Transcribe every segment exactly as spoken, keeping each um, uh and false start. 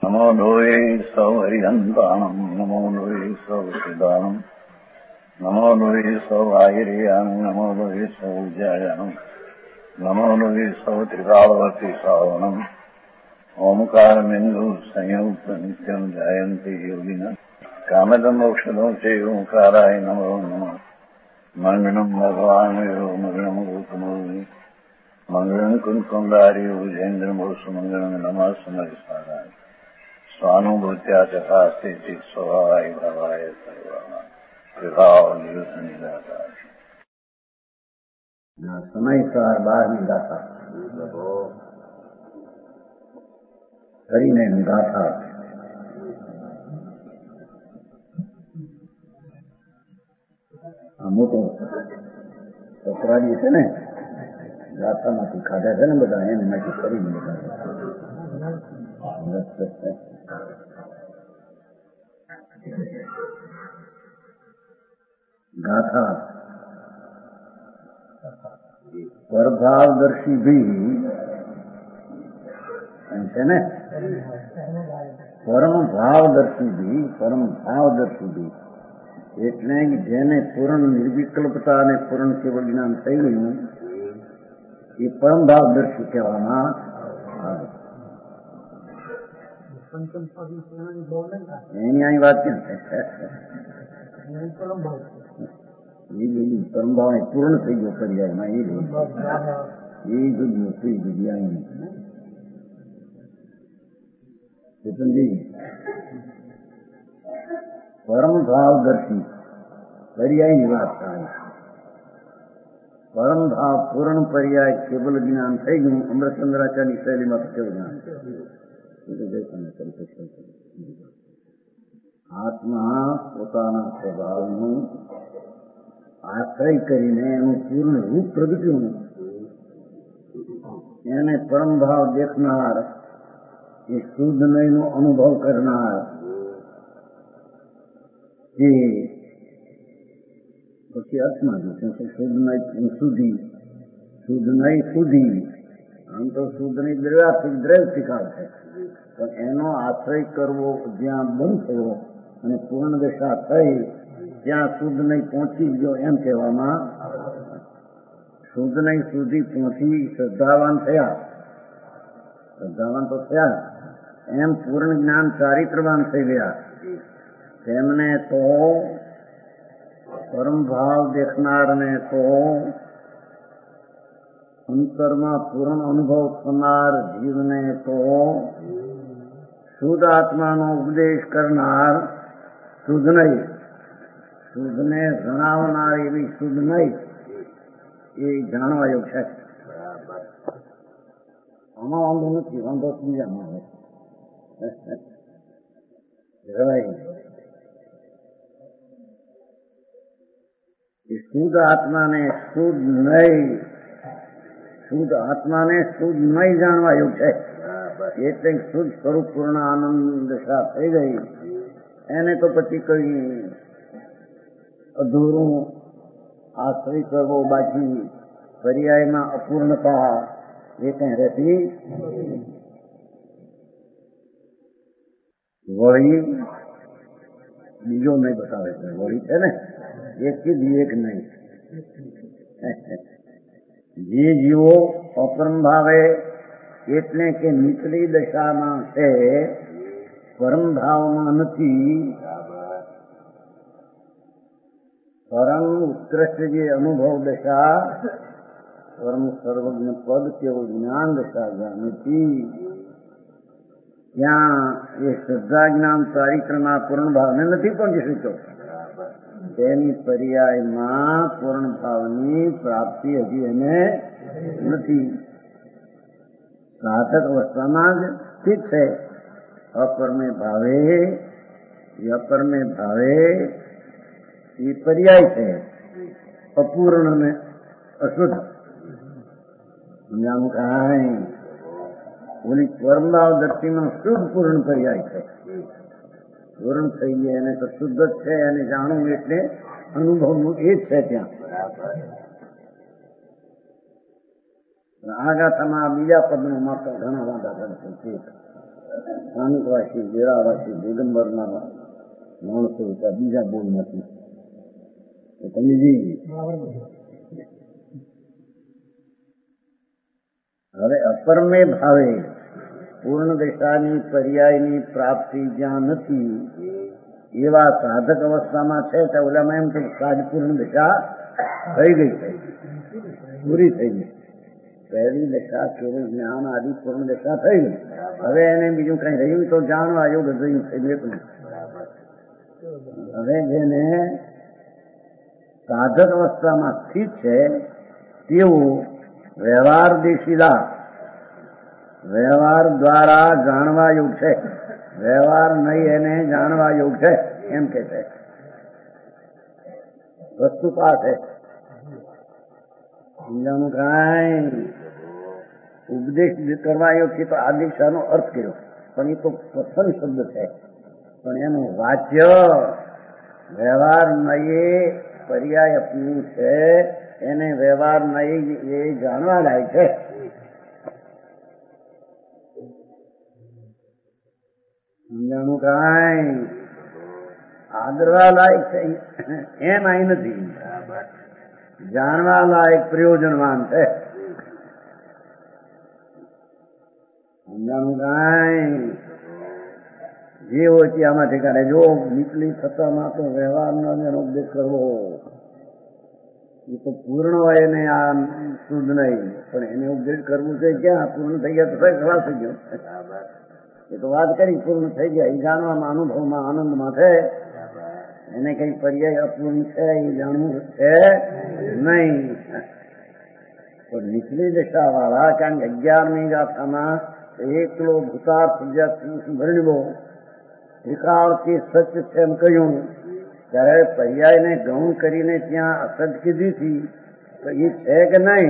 નમો લોહે સૌ હરિહંતાણમ નમો લોહે સૌ સિદ્ધાણમ નમો લોહે સૌ આયર્યાણમ નમો લોહે સૌ જયાણમ નમો લોહે સૌ ત્રિકાળવતી શ્રાવણમ ઓમકારમિંદુ સંયુક્ત નિત્યમ જાયંતી યોગિના કામદમ ઔષધો છે ઓંકારાય નમો નમઃ મંગળમ ભગવાન મંગળમ ગોતમોહિ મંગળમ કુંકુંડારી ઉજેન્દ્રમોસુ મંગળમ નમઃ સમરિસારાય સ્વાનુભૂત્યા ચકાસ્તે ચિત સ્વભાવાય ભાવાય સર્વા વિભાવ નિદાતા સમયસર બહાર નીકળતા કરીને ગાથા આ મોટો સસરાજી છે ને ગાથામાંથી ખાધા છે ને બધા એને માંથી કરીને બધા ગાથા પરભાવદર્શી ભી છે ને પરમ ભાવદર્શી ભી પરમ ભાવદર્શી ભી એટલે જેને પૂર્ણ નિર્વિકલ્પતા અને પૂર્ણ કેવળ જ્ઞાન થઈ ગયું એ પરમ ભાવદર્શી કહેવામાં આવે. એની અહીં વાત ક્યાં છે? પરમ ભાવ પૂર્ણ થઈ ગયો પર્યાયમાં એ એ જગ્યો થઈ જગ્યા ચેતનજી પરમ ભાવદર્શી પર્યાયની વાત થાય. પરમ ભાવ પૂર્ણ પર્યાય કેવલ જ્ઞાન થઈ ગયું અમૃતચંદ્રાચાર્યની શૈલીમાં તો કેવું જ્ઞાન આત્મા પોતાના સ્વભાવનું આશ્રય કરીને એનું પૂર્ણ રૂપ પ્રગટ્યું એને પરમ ભાવ દેખનાર એ શુદ્ધ નયનો અનુભવ કરનાર એ પછી અર્થમાં જો શુદ્ધ નય સુધી શુદ્ધ નય સુધી આમ તો શુદ્ધ નય દ્રવ્યાત્મિક દ્રવ્ય શીખાવ છે પણ એનો આશ્રય કરવો જ્યાં બંધ થયો અને પૂર્ણ દશા થઈ ત્યાં શુદ્ધ નય પહોંચી ગયો એમ કહેવામાં શુદ્ધ નય સુધી પહોંચી શ્રદ્ધાવાન થયા શ્રદ્ધાવાન તો થયા એમ પૂર્ણ જ્ઞાન ચારિત્રવાન થઈ ગયા તેમને તો પરમ ભાવ દેખનારને તો અંતરમાં પૂર્ણ અનુભવ થનાર જીવને તો શુદ્ધ આત્માનો ઉપદેશ કરનાર શુદ્ધ નહીં શુદ્ધને જણાવનાર એવી શુદ્ધ નહીં એ જાણવા યોગ છે. આમાં વાંધો નથી, વાંધો બીજામાં આવે શુદ્ધ આત્માને શુદ્ધ નહીં શુદ્ધ આત્માને શુદ્ધ નહીં જાણવા યોગ છે. એટલે શુદ્ધ સ્વરૂપ પૂર્ણ આનંદ દશા થઈ ગઈ એને તો પછી કઈ અધૂરું આશ્રય કરવો બાકી પર્યાયમાં અપૂર્ણતા એ કઈ રહેતી. વળી બીજો નહીં બતાવે છે વળી છે ને એક થી એક નહીં. જે જીવો અપરમ ભાવે એટલે કે નીચલી દશામાં છે પરમ ભાવમાં નથી પરમ ઉત્કૃષ્ટ જે અનુભવ દશા પરમ સર્વજ્ઞ પદ કેવું જ્ઞાન દશા જ્યાં નથી ત્યાં એ શ્રદ્ધા જ્ઞાન ચારિત્રના પૂર્ણ ભાવને નથી પહોંચી શક્યો. તેની પર્યાયમાં પૂર્ણ ભાવની પ્રાપ્તિ હજી એને નથી. સાધક અવસ્થામાં જ ઠીક છે. અપરમે ભાવે અપરમે ભાવે એ પર્યાય છે અપૂર્ણ ને અશુદ્ધ. સમજાવું કાંઈ ઓલી પરમભાવ દર્શીમાં શુદ્ધ પૂર્ણ પર્યાય છે. પૂર્ણ થઈ ગયા એને તો શુદ્ધ જ છે એને જાણવું એટલે અનુભવનું એ જ છે ત્યાં. આ ગાથામાં બીજા પદનું માત્ર ઘણા વાંધા છે. સ્થાનિકવાસી, ડેરાવાસી, દિગંબરના માણસો હતા, બીજા બોલ નથી. સમજી. હવે અપરમે ભાવે પૂર્ણ દશાની પર્યાયની પ્રાપ્તિ જ્યાં નથી એવા સાધક અવસ્થામાં છે તો ઓલામાં એમ કે સાજ પૂર્ણ દશા થઈ ગઈ છે, પૂરી થઈ ગઈ. પહેલી દશા કેવું જ્ઞાન આદિ પૂર્ણ દશા થઈ ગઈ. હવે એને બીજું કઈ રહ્યું તો જાણવા યોગ રહ્યું થઈ ગયું. હવે જેને સાધક અવસ્થામાં સ્થિત છે તેવું વ્યવહાર દિશીલા વ્યવહાર દ્વારા જાણવા યોગ છે. વ્યવહાર નહીં એને જાણવા યોગ છે એમ કે છે. વસ્તુ પાસે સમજાનું કઈ ઉપદેશ કરવા યોગ છે તો આ દીક્ષાનો અર્થ કર્યો, પણ એ તો પ્રથમ શબ્દ છે. પણ એનું વાચ્ય વ્યવહાર નહીં પર્યાય અપનું છે, એને વ્યવહાર નહીં એ જાણવા લાયક છે. સમજાણું કઈ આદરવા લાયક છે એમ અહીં નથી, જાણવા લાયક પ્રયોજનવાન છે. સમજાણું કઈ જે હોય તે આમાંથી કાઢે. જો નીકળી થતામાં તો વ્યવહારનો ઉપદેશ કરવો એ તો પૂર્ણ હોય એને આ શુદ્ધ નહીં, પણ એને ઉપદેશ કરવું છે ક્યાં? પૂર્ણ થઈ ગયા તો ખલાસ થઈ ગયો. એ તો વાત કરી પૂર્ણ થઈ ગયા એ જાણવામાં અનુભવમાં આનંદમાં છે. એને કઈ પર્યાય અપૂર્ણ છે એ જાણવું છે નહીં. તો નીચલી દશા વાળા કારણ કે અગિયારમી ગાથામાં એકલો ભૂતાર્થ વર્ણવો ત્રિકાળથી સચ છે એમ કહ્યું, ત્યારે પર્યાયને ગૌણ કરીને ત્યાં અસદ કીધી હતી તો એ છે કે નહીં?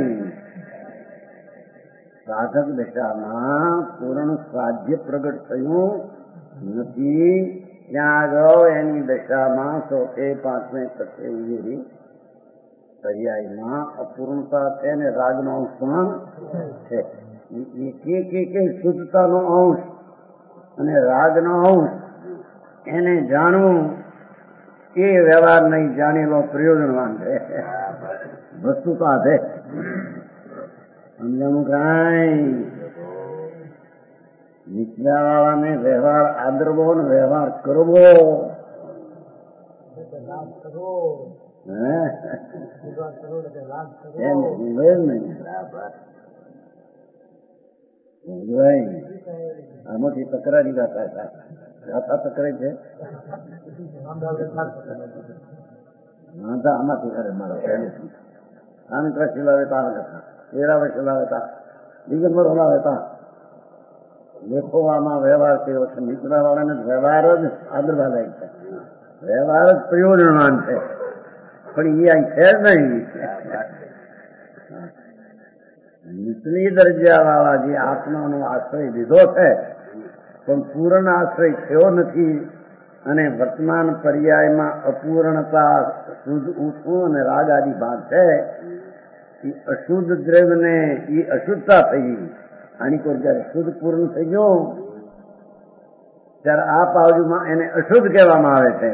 સાધક દશામાં પૂર્ણ સાધ્ય પ્રગટ થયું નથી. ત્યાં આગળ એની દશામાં ચોથે પાંચમે તથે ઉમેરી પર્યાયમાં અપૂર્ણતા છે ને રાગનો અંશ પણ છે. કે શુદ્ધતાનો અંશ અને રાગનો અંશ એને જાણવું એ વ્યવહાર નહીં જાણેલો પ્રયોજનવાન છે. વસ્તુતા છે. સમજાણું કઈ નીચલા વાળાને વ્યવહાર આદરવો ને વ્યવહાર કરવો. આમાંથી તકરારી ગાતા હતા. ગાથા તકરાઈ છે વાંધા આમાંથી કરે મારો પહેલેથી. આનંદ લાવેતા કથા તેરા વર્ષ લાવેતા દિગંબરો લાવેતા લેખોવામાં વ્યવહાર કર્યો છે. નીચલા વાળાને વ્યવહાર જ આદરવા લાયક છે, વ્યવહાર જ પ્રયોજનવાન છે, પણ એ અહીં છે નહીં. નીચલી દરજા વાળા જે આત્માનો આશ્રય લીધો છે પણ પૂર્ણ આશ્રય થયો નથી અને વર્તમાન પર્યાયમાં અપૂર્ણતા શુદ્ધ ઊંચું અને રાગ આદિ ભાગ છે. એ અશુદ્ધ દ્રવ્યને એ અશુદ્ધતા થઈ. આની કોઈ જયારે શુદ્ધ પૂર્ણ થઈ ગયો ત્યારે આ બાજુમાં એને અશુદ્ધ કહેવામાં આવે છે.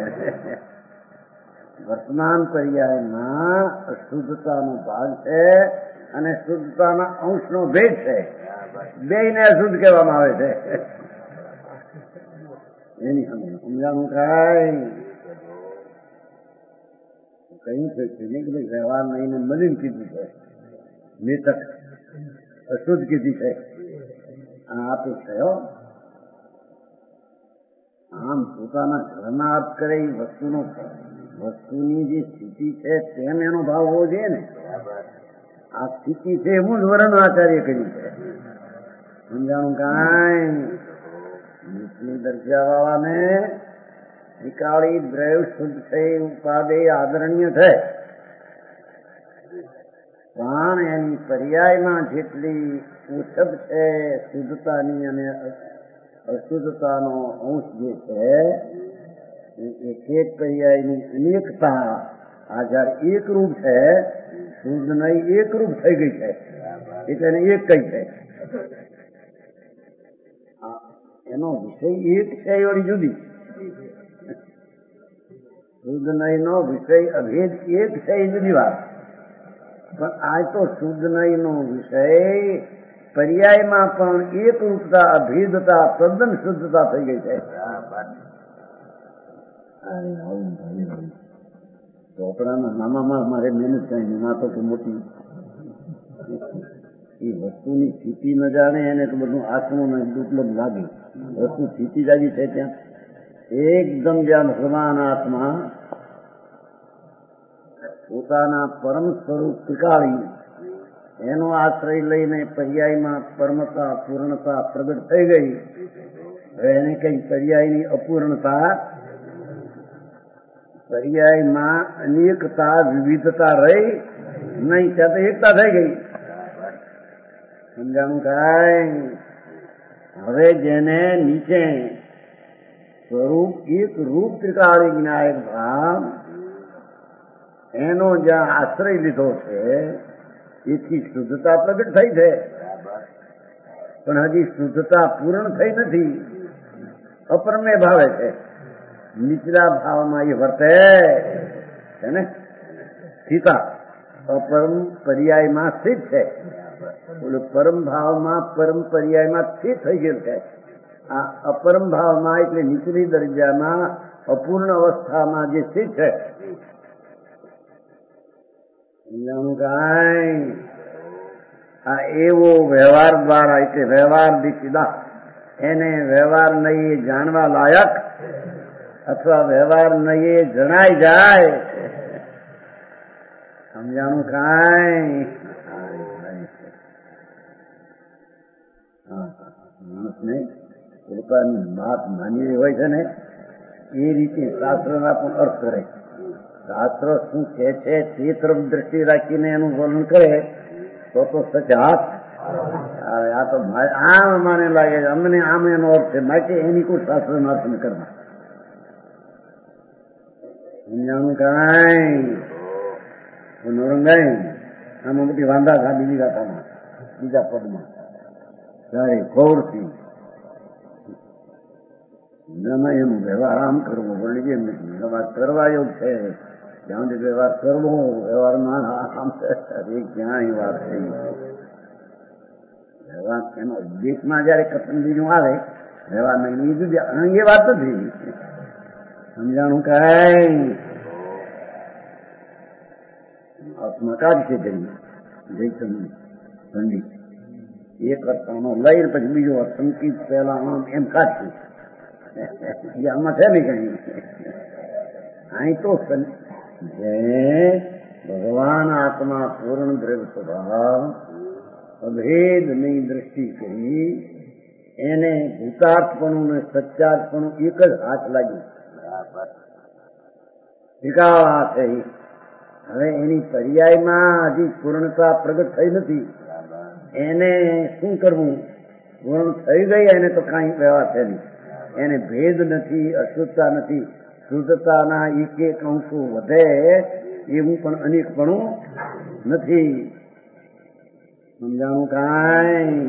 વર્તમાન પર્યાયમાં અશુદ્ધતાનો ભાગ છે અને શુદ્ધતાના અંશનો ભેદ છે. બેયને અશુદ્ધ કહેવામાં આવે છે. એની સમજાણું કઈ કહ્યું છે કે વ્યવહાર નહીં મલિન કીધું છે, નિતક અશુદ્ધ કીધી છે. આ આપે છે. આમ પોતાના ઘરના અર્થ કરે એ વસ્તુનો વસ્તુની જે સ્થિતિ છે તેમ એનો ભાવ હોવો જોઈએ ને. આ સ્થિતિ છે એવું જ વર્ણન આચાર્ય કર્યું છે. સમજાણું કઈ નીચલી દરજા વાળાને નિકાળી દ્રવ્ય શુદ્ધ થઈ ઉપાદેય આદરણીય છે, પણ એની પર્યાયમાં જેટલી ઉછપ છે શુદ્ધતાની અને અશુદ્ધતાનો અંશ જે છે એક એક પર્યાયની અનેકતા આ જયારે એક રૂપ છે શુદ્ધ નહીં એક રૂપ થઈ ગઈ છે એટલે એને એક કઈ છે. એનો વિષય એક છે વળી જુદી. શુદ્ધ નહીં નો વિષય અભેદ એક છે એ જુદી વાત. પણ આજ તો શુદ્ધ નહીં નો વિષય પર્યાયમાં પણ એક રૂપતા અભેદતા તદ્દન શુદ્ધતા થઈ ગઈ છે. ચોપડાના નામામાં મારે મહેનત કઈ ના તો મોટી એ વસ્તુની સ્થિતિ ન જાણે એને તો બધું આત્મો ને દુર્લભ લાગે. વસ્તુ સ્થિતિ જાગી છે ત્યાં એકદમ જ્યાં ભગવાન આત્મા પોતાના પરમ સ્વરૂપ ત્રિકાળી એનો આશ્રય લઈને પર્યાયમાં પરમતા પૂર્ણતા પ્રગટ થઈ ગઈ. હવે એને કઈ પર્યાયની અપૂર્ણતા પર્યાયમાં અનેકતા વિવિધતા રહી નહીં, ત્યાં તો એકતા થઈ ગઈ. સમજાણું કાંઈ? હવે જેને નીચે સ્વરૂપ એક રૂપ ત્રિકાળી જ્ઞાયક ભાવ એનો જ્યાં આશ્રય લીધો છે એથી શુદ્ધતા પ્રગટ થઈ છે, પણ હજી શુદ્ધતા પૂર્ણ થઈ નથી. અપરમે ભાવે છે, નીચલા ભાવમાં એ વર્તે છે ને. સ્થિતા અપરમ પર્યાયમાં સ્થિત છે, બોલું પરમ ભાવમાં પરમ પર્યાયમાં સ્થિત થઈ ગયેલ છે. આ અપરમ ભાવમાં એટલે નીચલી દરજામાં અપૂર્ણ અવસ્થામાં જે સ્થિત છે. કાંઈ આ એવો વ્યવહાર દ્વારા એટલે વ્યવહાર દીક્ષિતા એને વ્યવહાર નહીં જાણવા લાયક અથવા વ્યવહાર નહીં જણાય જાય. સમજાણું કાંઈ? માણસને પોતાની વાત માની હોય છે ને એ રીતે શાસ્ત્રના પણ અર્થ કરે. શાસ્ત્ર શું કહે છે તે તરફ દ્રષ્ટિ રાખીને એનું વર્ણન કરે તો તો સજાત આ તો આમ મને લાગે છે અમને આમ એનો અર્થ છે, બાકી એની કોઈ શાસ્ત્રનો અર્થ ન કરવા. સમજાણું કાંઈ? નોરંગાઈ આમાં બધી વાંધા થા બીજી ગાથામાં બીજા પદમાં ત્યારે ઘોરથી એનો વ્યવહાર આમ કરવો વળી એમ નથી. વ્યવહાર કરવા યોગ છે જ્યાં સુધી વ્યવહાર કરવો વ્યવહારમાં આમ ક્યાં એ વાત થઈ. વ્યવહાર એનો ઉદ્દેશમાં જયારે કથન બીજું આવે વ્યવહાર નહીં બીજું એ વાત નથી. સમજાણું કાંઈ? આત્મા કાઢશે જઈ જઈ ઠંડી એક અર્થનો લઈ પછી બીજો અર્થ સંકિત પહેલા આમ એમ કાઢશે. આમાં છે ને કઈ અહીં તો જે ભગવાન આત્મા પૂર્ણ દ્રવ્ય સ્વભાવ અભેદની દ્રષ્ટિ કરી એને ભૂતાર્થપણું ને સચ્ચાર્થપણું એક જ હાથ લાગ્યું. શીખાવા છે હવે એની પર્યાયમાં હજી પૂર્ણતા પ્રગટ થઈ નથી. એને શું કરવું? પૂર્ણ થઈ ગઈ એને તો કાંઈ વ્યવહાર છે નહીં. એને ભેદ નથી, અશુદ્ધતા નથી. શુદ્ધતાના એક એક અંશો વધે એવું પણ અનેકપણું નથી. સમજાણું કાંઈ?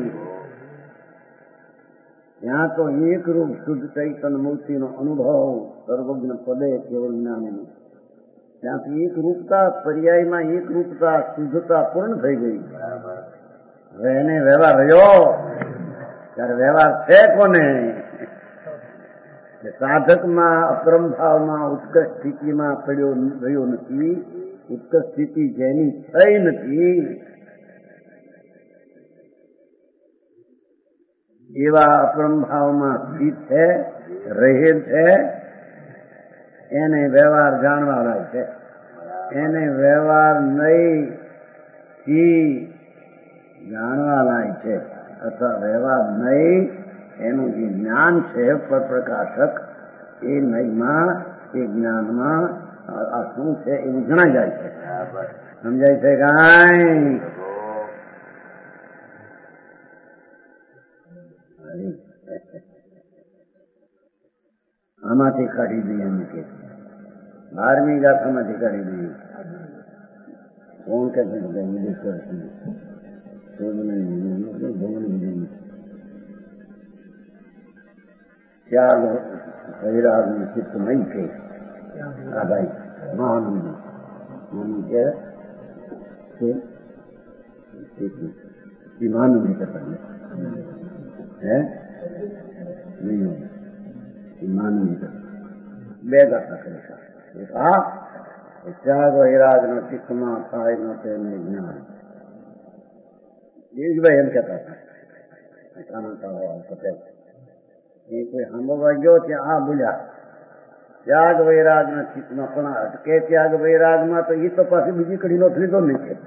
ત્યાં તો એક રૂપ શુદ્ધ ચૈતન્ય મૂર્તિનો અનુભવ સર્વજ્ઞ પદે કેવળ જ્ઞાન. ત્યાંથી એક રૂપતા પર્યાયમાં એક રૂપતા શુદ્ધતા પૂર્ણ થઈ ગઈ. હવે એને વ્યવહાર રહ્યો ત્યારે વ્યવહાર છે કોને? સાધકમાં અપરમ ભાવમાં ઉત્કર્ષ સ્થિતિમાં પડ્યો રહ્યો નથી. ઉત્કર્ષ સ્થિતિ જેની થઈ નથી એવા અપરમ ભાવમાં સ્થિત છે, રહેલ છે, એને વ્યવહાર જાણવા લાય છે. એને વ્યવહાર નહીં થી જાણવા લાય છે અથવા વ્યવહાર નહીં એનું જે જ્ઞાન છે પ્રકાશક એ નહીમાં એ જ્ઞાનમાં આ શું છે એવું જણાઈ જાય છે. સમજાય છે કાંઈ? આમાંથી કાઢી દઈએ એમ કે બારમી ગાથામાંથી કાઢી દઈએ. કોણ કે છે ત્યાગ વૈરાગ ચિત્તમય કે આ ભાઈ મહાનંદ માનું કે માનંદી કરતા હે નહીં માનંદી કરતા બે ગાતા કરી એક આ ત્યાગ વૈરાગ નો ચિત્તમાં થાય ન તેને જ્ઞાન. દેવજીભાઈ એમ કહેતા હતા પટેલ એ કોઈ સાંભળવા ગયો ત્યાં આ બોલ્યા ત્યાગ વૈરાગ ના ચિત્તમાં પણ અટકે ત્યાગ વૈરાગમાં તો એ તો પાછી બીજી કડી નો લીધો નહીં છે.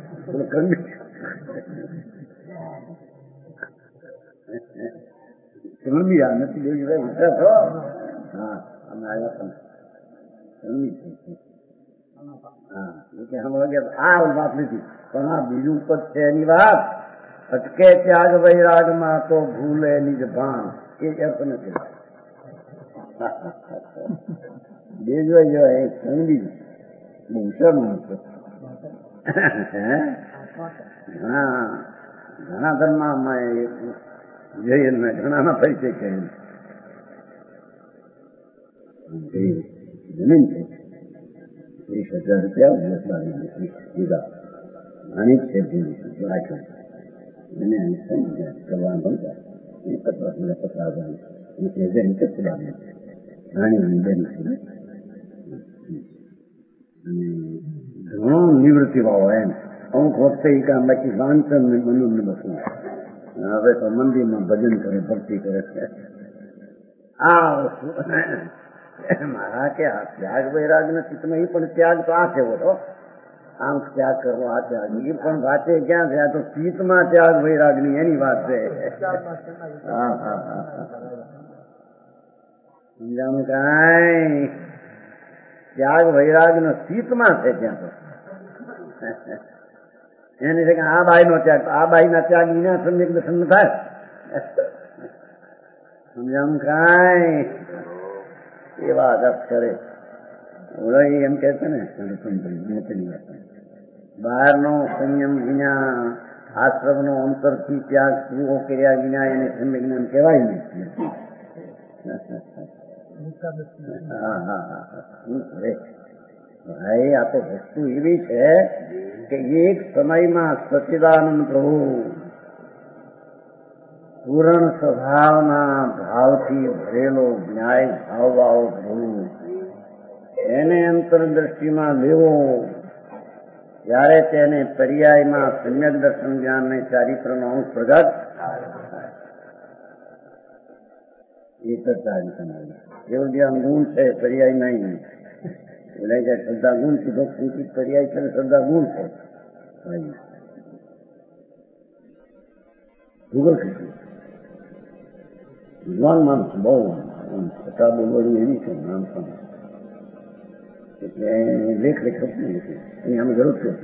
નથી દેવજીભાઈ વિચાર હા અમે આવ્યા પણ હા એટલે સાંભળવા ગયા આ વાત નથી પણ આ બીજું પદ છે એની વાત અટકે ત્યાગ વૈરાગમાં તો ભૂલે નિજ ભાન એ અર્થ નથી. દેવજીભાઈ જો એ સંગીત બહુ હુશાર માણસ ઘણા ઘણા ધર્મમાં જઈએ ઘણાના પરિચય કહે જમીન છે વીસ હજાર રૂપિયા વીઘા ઘણી છે રાખ્યો એને કરવા ભણતા પચાસ હજાર પચાસ હજાર રીતે ચલાવે ઘણી બેન છે અને ઘણો નિવૃત્તિ ભાવ એમ અમુક વખતે એ કામ બાકી વાંચન ને મનન ને બસું હવે તો મંદિરમાં ભજન કરે ભક્તિ કરે છે. આ મારા કે આ ત્યાગ વૈરાગ નથી તમે એ પણ ત્યાગ તો આ છે બોલો આમ ત્યાગ કરવો આ ત્યાગ એ પણ વાંચે ક્યાં છે આ તો ચિત્તમાં ત્યાગ વૈરાગ ની એની વાત છે. હા હા હા સમજાણું કાંઈ ત્યાગ વૈરાગ નો ચિત્તમાં છે ત્યાં તો એને છે કે આ બાઈ નો ત્યાગ આ બાઈ ના ત્યાગ વિના સમ્યક દર્શન થાય. સમજાણું કાંઈ એવા અદપ કરે એમ કે છે ને બહારનો સંયમ વિના આશ્રમ નો અંતરથી ત્યાગ પૂરો કર્યા વિના એને સમ્યક જ્ઞાન કહેવાય નહીં. હા હા હા ભાઈ આ તો વસ્તુ એવી છે કે એક સમયમાં સચ્ચિદાનંદ પ્રભુ પૂર્ણ સ્વભાવના ભાવથી ભરેલો ન્યાય ભાવ વાળો પ્રભુ એને અંતરદ્રષ્ટિમાં લેવો ત્યારે તેને પર્યાયમાં સમ્યક દર્શન જ્ઞાન ને ચારિત્રનો અંશ પ્રગટ એ ચર્ચા એવું જ્યાં ગુણ છે પર્યાય નહીં એટલે કે શ્રદ્ધા ગુણ સીધો સંકિત પર્યાય છે શ્રદ્ધા ગુણ છે ભૂગોળ કીધું વિદ્વાન માણસ બહુ છતાં બોલવાનું એવી છે નામ પણ એટલે લેખ લેખ નથી એની આમ જરૂર છે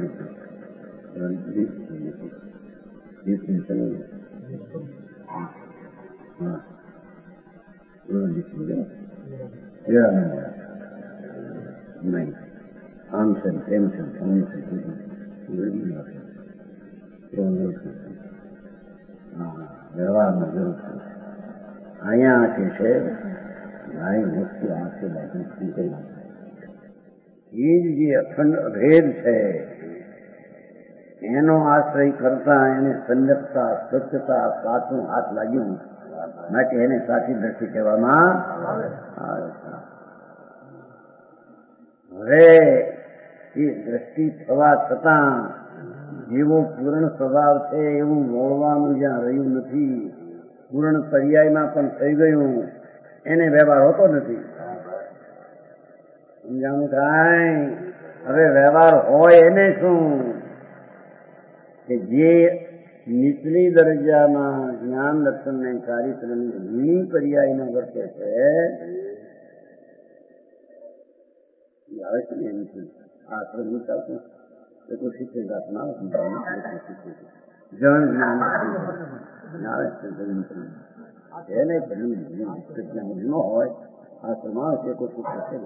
હા નહીં આમ છે તેમ છે આમ છે વ્યવહારમાં જરૂર છે. અહીંયા કે છે ભાઈ વસ્તુ આ છે બાજુ એ જ જે અખંડ અભેદ છે એનો આશ્રય કરતા એને સંયમતા સ્વચ્છતા સાચું હાથ લાગ્યું માટે એને સાચી દ્રષ્ટિ કહેવામાં આવે. હવે એ દ્રષ્ટિ થવા છતાં જેવો પૂર્ણ સ્વભાવ છે એવું મોડવાનું જ્યાં રહ્યું નથી પૂર્ણ પર્યાયમાં પણ થઈ ગયું એને વ્યવહાર હોતો નથી. સમજાણું કાંઈ હવે વ્યવહાર હોય એને શું કે જે નીચલી દરજામાં જ્ઞાન દર્શન ને ચારિત્રની ઘણી પર્યાયમાં વર્તે છે આવે છે ને એમથી આશ્રમ નહીં ચાલતું એ કોઈ શીખેગા ના જણ જ્ઞાન આવે છે એને જ્ઞાન ન હોય આશ્રમ આવે છે કોઈ શીખે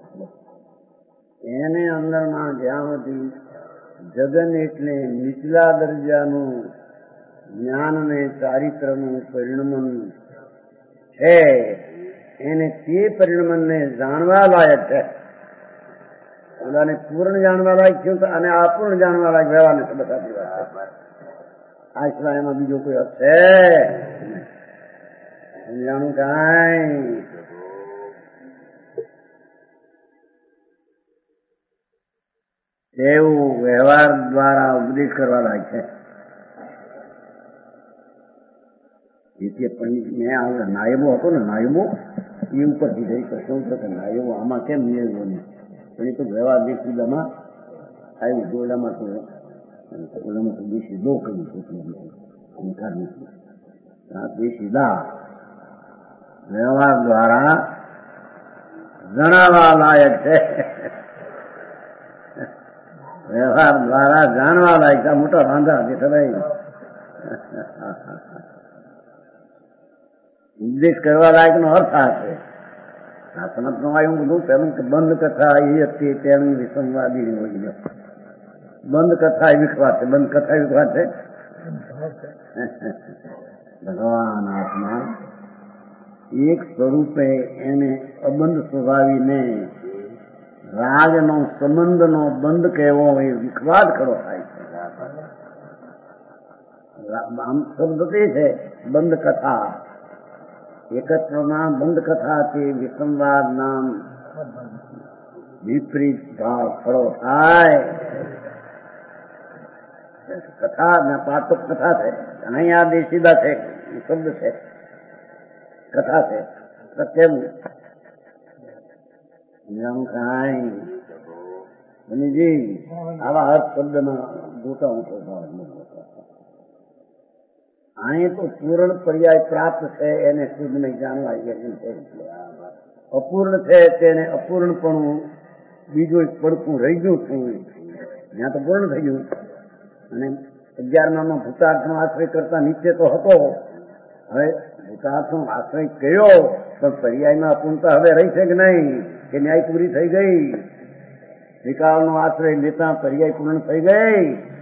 એને અંદરમાં જ્યાં સુધી જગન એટલે નીચલા દરજાનું જ્ઞાન ને ચારિત્રનું પરિણમન છે એને તે પરિણમને જાણવા લાયક છે. ઓલાને પૂર્ણ જાણવા લાયક થયું અને અપૂર્ણ જાણવા લાયક વ્યવહારને તો બતાવી વાત છે. આ સિવાય એમાં બીજો કોઈ અર્થ છે સમજાણું કાંઈ? એવું વ્યવહાર દ્વારા ઉપદેશ કરવા લાયક છે. એટલે પણ મેં આ નાયબો હતો ને નાયબો એ ઉપરથી જઈ પ્રશ્ન કે નાયબો આમાં કેમ નિયમો નહીં પણ એ તો વ્યવહાર જે સુદામાં આવ્યું ગોલામાં તો ઓલામાં તો દેશી દો કહ્યું દેશી દા વ્યવહાર દ્વારા જણાવવા લાયક છે. વ્યવહાર દ્વારા જાણવા લાયક છે. મોટા વાંધા છે ભાઈ. ઉપદેશ કરવા લાયક નો અર્થ આ છે. શાસનાત્મક આવ્યું બધું પેલું કે બંધ કથા એ હતી તેની વિસંવાદી હોય. બંધ કથા એ વિખવાદ છે. બંધ કથા એ વિખવાદ છે. ભગવાન આત્મા એક સ્વરૂપે એને અબંધ સ્વભાવીને રાગનો સંબંધનો બંધ કહેવો એ વિખવાદ ખરો થાય છે. આમ શબ્દ તે છે બંધ કથા. એકત્રમાં બંધ કથા તે વિસંવાદ નામ વિપરીત ભાવ ખરો થાય. કથા ને પાઠ કથા છે. અહીંયા દેશીદા છે શબ્દ છે કથા છે. કેવું કાંઈ બનીજી આવા અર્થ શબ્દમાં ગોતા ઊંચો ભાવ અહીં તો પૂર્ણ પર્યાય પ્રાપ્ત છે એને શુદ્ધ નહીં જાણવા છે. અપૂર્ણ છે તેને અપૂર્ણપણું બીજું એક પડકું રહી ગયું છું ત્યાં તો પૂર્ણ થઈ ગયું. અને અગિયારમાં ભૂતાર્થનો આશ્રય કરતા નીચે તો હતો. હવે ભૂતાર્થનો આશ્રય કર્યો પણ પર્યાયમાં અપૂર્ણતા હવે રહી છે કે નહીં કે ન્યાય પૂરી થઈ ગઈ? વિકારનો આશ્રય લેતા પર્યાય પૂર્ણ થઈ ગઈ.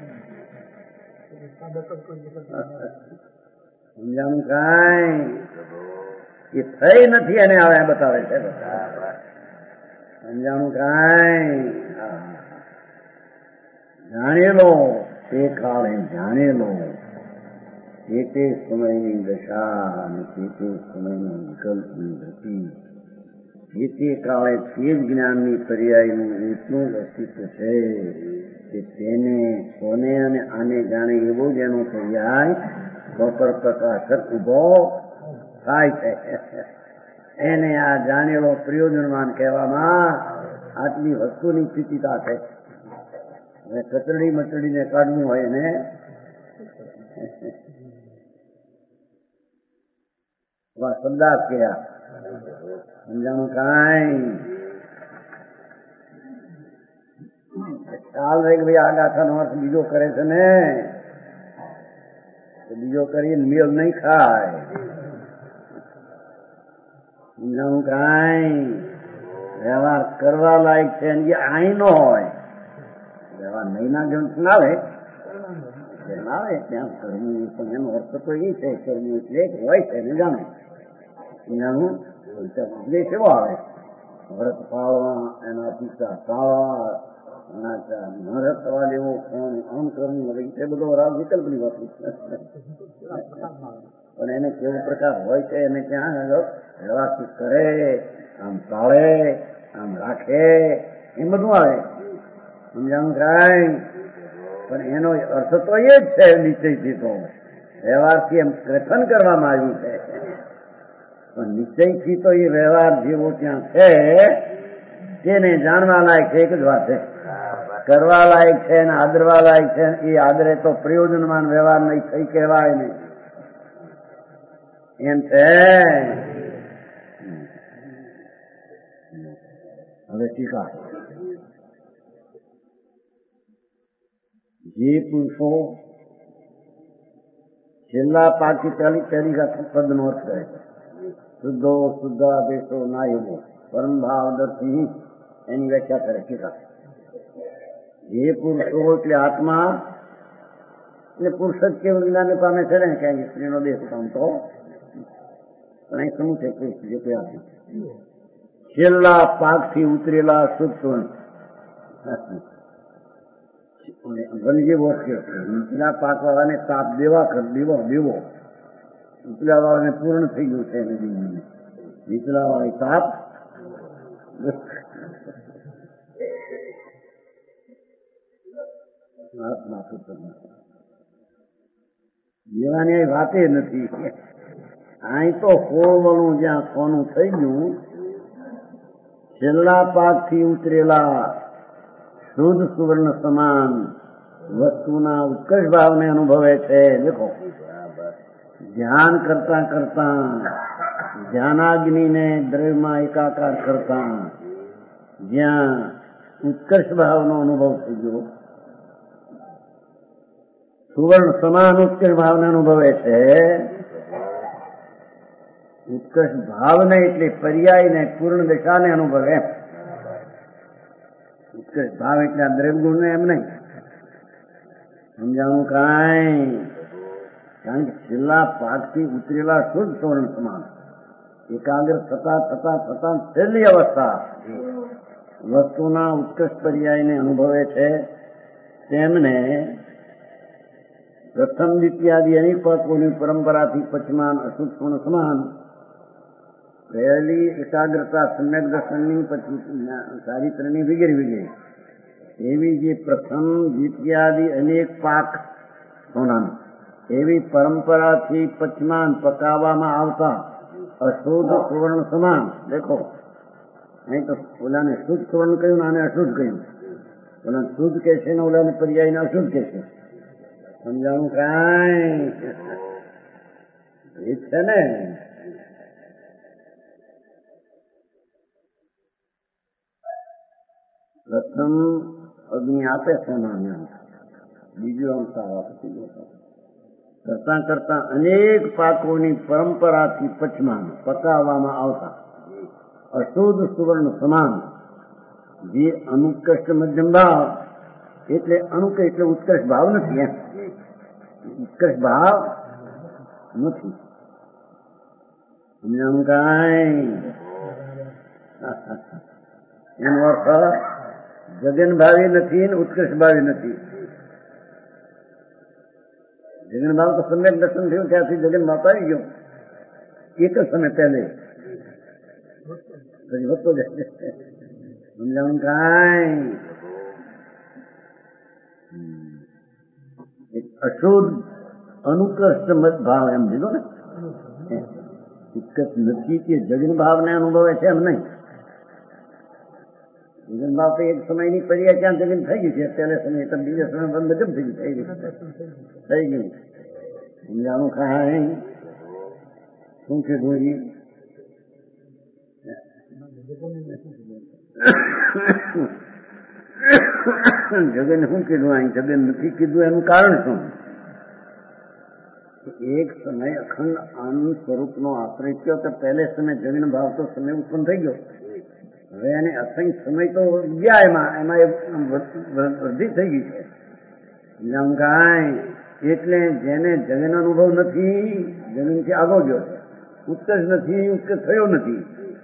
સમજાણું કાંઈ? એ થઈ નથી એને હવે બતાવે છે. સમજાણું કાંઈ? જાણેલો તે કાળે જાણેલો તે તે સમયની દશા અને તે તે સમયની વિકલ્પની ગતિ જે તે કાળે તે જ જ્ઞાનની પર્યાયનું એટલું અસ્તિત્વ છે કે તેને કોને અને આને જાણે એવો જ એનો પર્યાય બપર પ્રકાશક ઉભો થાય છે. એને આ જાણેલો પ્રયોજનવાન કહેવામાં આટલી વસ્તુની સ્થિતિતા છે. હવે કચડી મચડીને કાઢવું હોય ને શબ્દાર્થ કયા સમજાણું કાંઈ? ખ્યાલ રહે કે ભાઈ આ ગાથાનો અર્થ બીજો કરે છે ને બીજો કરીને મેળ નહીં ખાય. સમજાણું કાંઈ? વ્યવહાર કરવા લાયક છે એ અહીં નો હોય. વ્યવહાર નહીં ના ગ્રંથ ના આવે આવે ત્યાં કરવું પણ એનો અર્થ તો એ છે કરવું એટલે હોય છે ને જાણે જાણવું ઉપદેશ એવો આવે વ્રત પાળવા એના પિતા પાળવા વ્રત થવા લેવો આમ કરવું એ બધો રાગ વિકલ્પની વાત પણ એને કેવો પ્રકાર હોય છે એને ત્યાં વ્યવહારથી કરે આમ પાળે આમ રાખે એ બધું આવે. સમજાણું કાંઈ? પણ એનો અર્થ તો એ જ છે નિશ્ચયથી તો વ્યવહારથી એમ કથન કરવામાં આવ્યું છે પણ નિશ્ચયથી તો એ વ્યવહાર જેવો ત્યાં છે તેને જાણવા લાયક છે. એક જ વાત છે કરવા લાયક છે ને આદરવા લાયક છે. એ આદરે તો પ્રયોજનવાન વ્યવહાર નહીં થઈ કહેવાય નહીં એમ છે. હવે ટીકા જે પુરુષો છેલ્લા પાછી પહેલી પહેલી પદનો અર્થ કરે છે શુદ્ધો શુદ્ધાદેશો નાયકો પરમ ભાવદર્શી એની વ્યાખ્યા કરે ટીકા. જે પુરુષો એટલે આત્મા એટલે પુરુષ જ કેવું જ્ઞાન પામે છે ને ક્યાંય સ્ત્રીનો દેહ કામ તો પણ અહીં શું છે પુરુષ જે કોઈ આપે છેલ્લા પાકથી ઉતરેલા શુદ્ધ સુવર્ણ ઘણી વસ્તુ નીચલા પાક વાળાને તાપ દેવા કર દેવો દેવો નીચલા વાળાને પૂર્ણ થઈ ગયું છે નીચલા વાળા તાપ દેવાની વાતે નથી. અહીં તો હોવાનું જ્યાં સોનું થઈ ગયું, છેલ્લા પાકથી ઉતરેલા શુદ્ધ સુવર્ણ સમાન વસ્તુના ઉત્કર્ષ ભાવને અનુભવે છે. દેખો, ધ્યાન કરતા કરતા ધ્યાનાગ્નિને દ્રવ્યમાં એકાકાર કરતા જ્યાં ઉત્કર્ષ ભાવનો અનુભવ થઈ ગયો, સુવર્ણ સમાન ઉત્કર્ષ ભાવને અનુભવે છે. ઉત્કર્ષ ભાવને એટલે પર્યાયને પૂર્ણ દશાને અનુભવે. ઉત્કર્ષ ભાવ એટલે આ દ્રવ્યગુણ ને એમ નહીં સમજાણું કાંઈ. કારણ કે છેલ્લા પાકથી ઉતરેલા શુદ્ધ સુવર્ણ સમાન એકાગ્ર થતા થતા થતા છેલ્લી અવસ્થા વસ્તુના ઉત્કર્ષ પર્યાયને અનુભવે છે. તેમને પ્રથમ દ્વિતીયાદિ અનેક પાકોની પરંપરાથી પચમાન અશુદ્ધ સુવર્ણ સમાન પહેલી એકાગ્રતા સમ્યક દર્શનની પછી ચારિત્રની વગેરે વગેરે એવી જે પ્રથમ દ્વિતીયાદિ અનેક પાક સોનાનું એવી પરંપરાથી પચમાન પકાવવામાં આવતા અશુદ્ધ સુવર્ણ સમાન. દેખો, અહીં તો ઓલાને શુદ્ધ સુવર્ણ કહ્યું ને આને અશુદ્ધ કહ્યું. ઓલાને શુદ્ધ કહે છે ને ઓલાને પર્યાયને અશુદ્ધ કહે છે. સમજાણું કાંઈ એ છે ને. પ્રથમ અગ્નિ આપે સોનાને, બીજું અંશાવા પછી કરતા કરતા અનેક પાકોની પરંપરાથી પચમાન પકાવવામાં આવતા અશુદ્ધ સુવર્ણ સમાન જે અનુત્કૃષ્ટ મધ્યમ ભાવ એટલે અનુક એટલે ઉત્કર્ષ ભાવ નથી. એમ ઉત્કર્ષ ભાવ નથી. સમજાણું કાંઈ. એનો અર્થ જગન ભાવી નથી ને ઉત્કર્ષ ભાવી નથી. જગન ભાવ તો સમ્યક દર્શન થયું ત્યાંથી જગન ભાવ આવી ગયો એક જ સમય પહેલે પછી વધતો જાય. સમજાણું કાંઈ. અશુદ્ધ અનુકૃષ્ટ મત ભાવ એમ લીધો ને. ઉત્કર્ષ નથી કે જગન ભાવને અનુભવે છે એમ નહીં. જગન ભાવ તો એક સમયની પર્યાય ક્યાં જગન થઈ ગઈ છે. પહેલા સમય તો બીજા સમય બંધ મધ્યમ થઈ ગઈ થઈ ગઈ થઈ ગયું. સમજાણું કાંઈ. શું છે ગોરી? જગન શું કીધું? અહીં જગન નથી કીધું એનું કારણ શું? એક સમય અખંડ આનંદ સ્વરૂપનો આશ્રય થયો તો પહેલે સમય જગન ભાવ તો સમય ઉત્પન્ન થઈ ગયો. હવે એને અસંખ્ય સમય તો ગયા એમાં એમાં વૃદ્ધિ થઈ ગઈ છે. કાંઈ. એટલે જેને જગન અનુભવ નથી જગનથી આગળ ગયો છે. ઉત્કર્ષ નથી, ઉત્કર્ષ થયો નથી.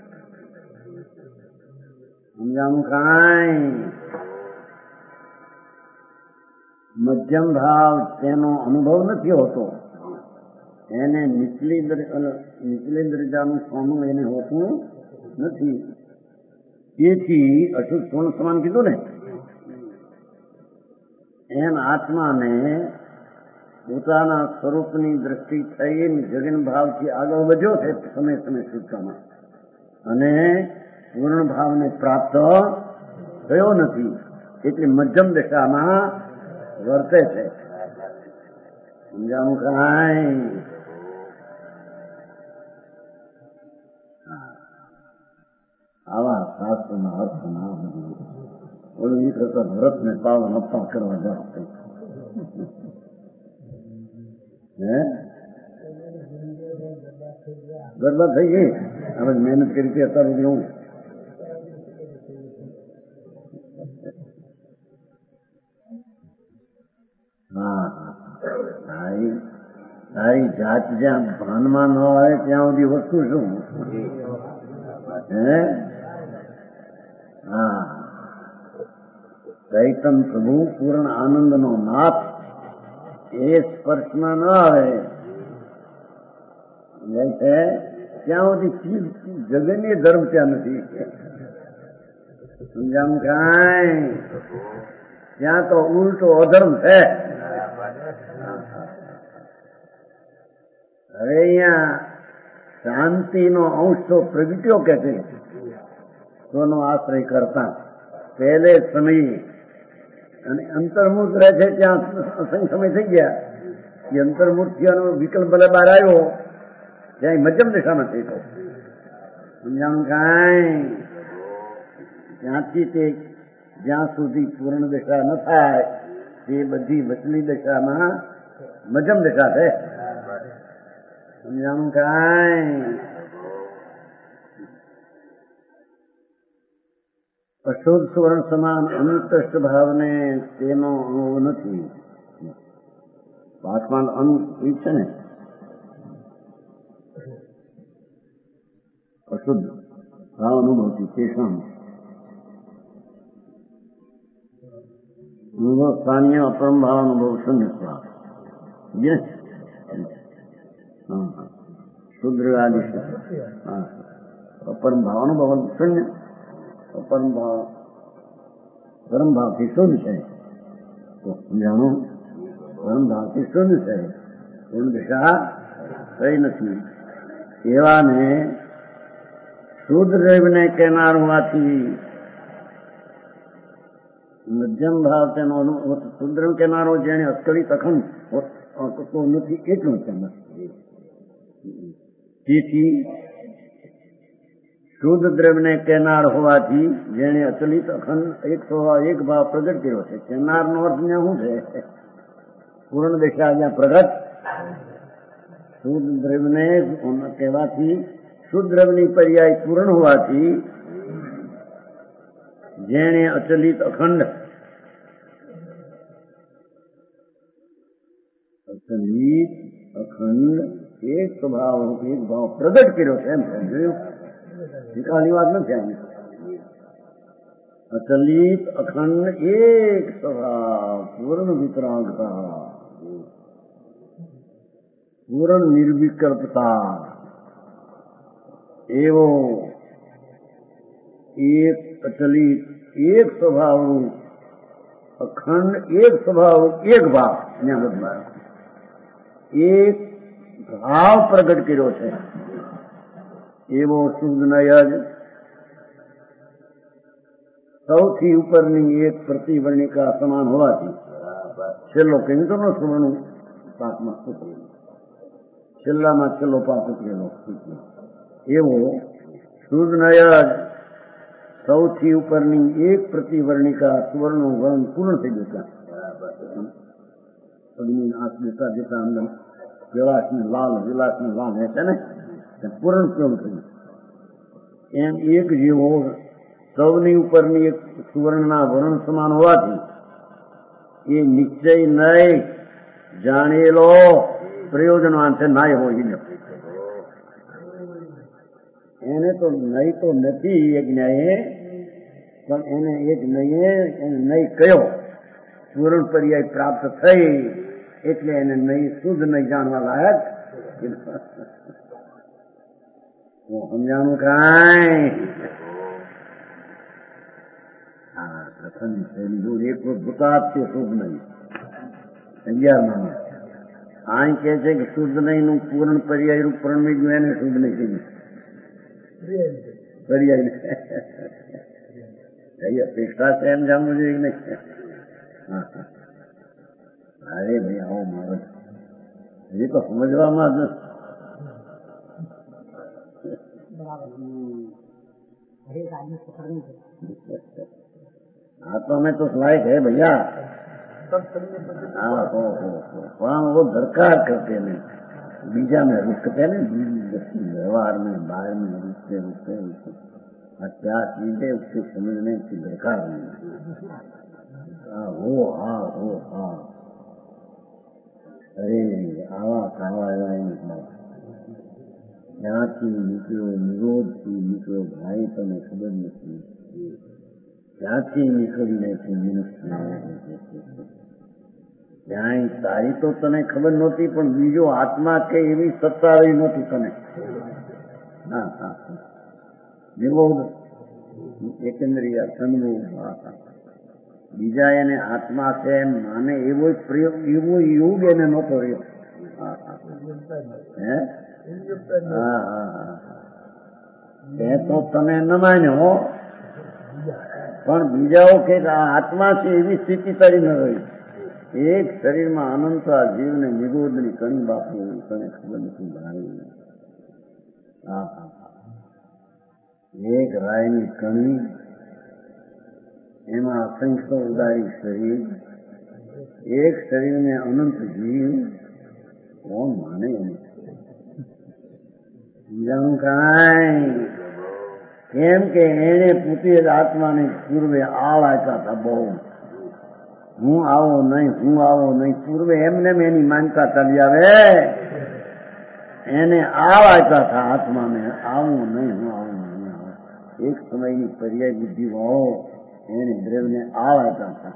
સમજાણું કાંઈ. મધ્યમ ભાવ તેનો અનુભવ નથી હોતો. એને નીચલી નીચલી દરજાનું સોનું એને હોતું નથી. તેથી અશુદ્ધ સોનું સમાન કીધું ને. એમ આત્માને પોતાના સ્વરૂપની દ્રષ્ટિ થઈને જગન ભાવથી આગળ વધ્યો છે સમય સમય સૂચવામાં અને પૂર્ણ ભાવને પ્રાપ્ત થયો નથી. એટલે મધ્યમ દશામાં વર્તે છે. સમજાવું કાંઈ. આવા શાસ્ત્રના અર્થ ના ઓલું એ કરતા વ્રતને પાવન અપા કરવા જાવ હે ગરબા થઈ ગઈ. હવે મહેનત કરી હતી અત્યારે હું હા તારી તારી જાત જ્યાં ભાનમાં ન આવે ત્યાં સુધી વસ્તુ શું है। હા, ચૈતન પ્રભુ પૂર્ણ આનંદનો નાથ એ સ્પર્શમાં ન આવે ત્યાં સુધી જગન્ય ધર્મ ત્યાં નથી. સમજાણું કાંઈ? ત્યાં તો ઉલટો અધર્મ છે. હવે અહીંયા શાંતિનો અંશ તો પ્રગટ્યો કે છે તોનો આશ્રય કરતા પહેલે સમયે અને અંતર્મુખ રહે છે ત્યાં અસંગ સમય થઈ ગયા એ અંતર્મુખ થયાનો વિકલ્પ ભલે બહાર આવ્યો ત્યાં મધ્યમ દિશામાં થઈ ગયો. સમજાણું કાંઈ? ત્યાંથી તે જ્યાં સુધી પૂર્ણ દશા ન થાય તે બધી વચલી દશામાં મધ્યમ દશા છે. સમજાણું કાંઈ? અશુદ્ધ સુવર્ણ સમાન અનુતષ્ટ ભાવને તેનો અનુભવ નથી. આત્મા અનુ છે ને અશુદ્ધ ભાવ અનુભવતી તેષામ અનુભવ સ્થાનીય અપરમ ભાવ અનુભવ શૂન્ય શુદ્ર આદિ અપરમ ભાવ અનુભવ શૂન્ય પરમ ભાવ પરમ ભાવથી શુદ્ધ છે. સમજાણું? પરમ ભાવથી શુદ્ધ છે. એમ દિશા કઈ નથી. એવાને શુદ્ધ રહીને કહેનાર હોવાથી મધ્યમ ભાવ તેનો શુદ્ર કહેનારો જેને અસ્કલિત અખંડ નથી એટલું છે. તેથી શુદ્ધ દ્રવ્યને કહેનાર હોવાથી જેને અચલિત અખંડ એક સ્વભાવ એક ભાવ પ્રગટ કર્યો છે. કહેનારનો અર્થ ત્યાં શું છે? પૂર્ણ દિશા જ્યાં પ્રગટ શુદ્ધ દ્રવ્યને કહેવાથી શુદ્ધ દ્રવ્યની પર્યાય પૂર્ણ હોવાથી જેને અચલિત અખંડ અચલિત અખંડ એક સ્વભાવ એક ભાવ પ્રગટ કર્યો છે. એમ સમજાયું? નિકાલની વાત નથી આવી. અચલિત અખંડ એક સ્વભાવ પૂર્ણ વિતરાગતા પૂર્ણ નિર્વિકલ્પતા એવો એક અચલિત એક સ્વભાવનું અખંડ એક સ્વભાવ એક ભાવ એક ભાવ પ્રગટ કર્યો છે. એવો શુદ્ધ નયજ સૌથી ઉપરની એક પ્રતિવર્ણિકા સમાન હોવાથી છેલ્લો કેન્દ્રનો સુવર્ણ પાકમાં ઉતરેલો છેલ્લામાં છેલ્લો પાક ઉતરેલો એવો શુદ્ધ નયજ સૌથી ઉપરની એક પ્રતિવર્ણિકા સુવર્ણનું વર્ણ પૂર્ણ થઈ ગયું. આંખ દેતા દેતા અંદર વિલાસને લાલ વિલાસને લાલ છે ને પૂર્ણ પૂર્ણ થયું. એમ એક જેવો સૌની ઉપરની એક સુવર્ણના વર્ણ સમાન હોવાથી એ નિશ્ચય નહીં જાણેલો પ્રયોજનવાન છે. નાય હોય એને તો નહીં તો નથી એક ન્યાયે પણ એને એક નયે એને નહીં કયો પૂર્ણ પર્યાય પ્રાપ્ત થઈ એટલે એને નહીં શુદ્ધ નહીં જાણવા લાયક. સમજાણું કાંઈ? હા, પ્રથમ એક ભૂતાત છે શુદ્ધ નહીં અગિયાર માં આ કે છે કે શુદ્ધ નહીં નું પૂર્ણ પર્યાય રૂપ પ્રણવી ગયું એને શુદ્ધ નહીં કહ્યું. પર્યાય અપેક્ષા છે એમ જાણવું જોઈએ નહીં. હા હા અરે ભાઈ આવો મારો એ તો સમજવામાં જ हाँ तो हमें तो लायक है भैया. हाँ हो हो वहाँ वो दरकार करते हैं बीजा में रुकते हैं व्यवहार में बाहर में रुकते रुकते रुकते क्या चीजें उससे समझने की दरकार नहीं. हाँ हो हाँ हो हाँ अरे आवा खावा ક્યાંથી નીકળ્યો, નિરોધથી નીકળ્યો ભાઈ તને ખબર નથી. ક્યાંથી નીકળીને તું મનુષ્ય ક્યાંય તારી તો તને ખબર નહોતી, પણ બીજો આત્મા કે એવી સત્તા રહી નહોતી તને. હા હા નિરોધ એકંદરીય સન્મુખ. હા હા બીજા એને આત્મા છે એમ માને એવો પ્રયોગ, એવો યોગ એને નહોતો રહ્યો. હા હા હે હા હા હા તે તો તને ન માન્યો, પણ બીજાઓ કે આ આત્મા છે એવી સ્થિતિ તારી ન રહી. એક શરીરમાં અનંત જીવને નિરોધની કણી બાપુ તને ખબર નથી ભાઈ. હા હા એક રાયની કણી, એમાં અસંખ્ય ઉદારી શરીર, એક શરીરને અનંત જીવ, કોણ માને એને? સમજાણું કાંઈ? કેમ કે એને પોતે જ આત્માને પૂર્વે આળ આપ્યા હતા બહુ. હું આવો નહીં, હું આવો નહીં, પૂર્વે એમને એની માનતા ચાલી આવે. એને આળ આપ્યા હતા આત્માને, આવું નહીં, હું આવું નહીં આવું. એક સમયની પર્યાય બુદ્ધિ વાળો એને દ્રવ્યને આળ આપ્યા હતા.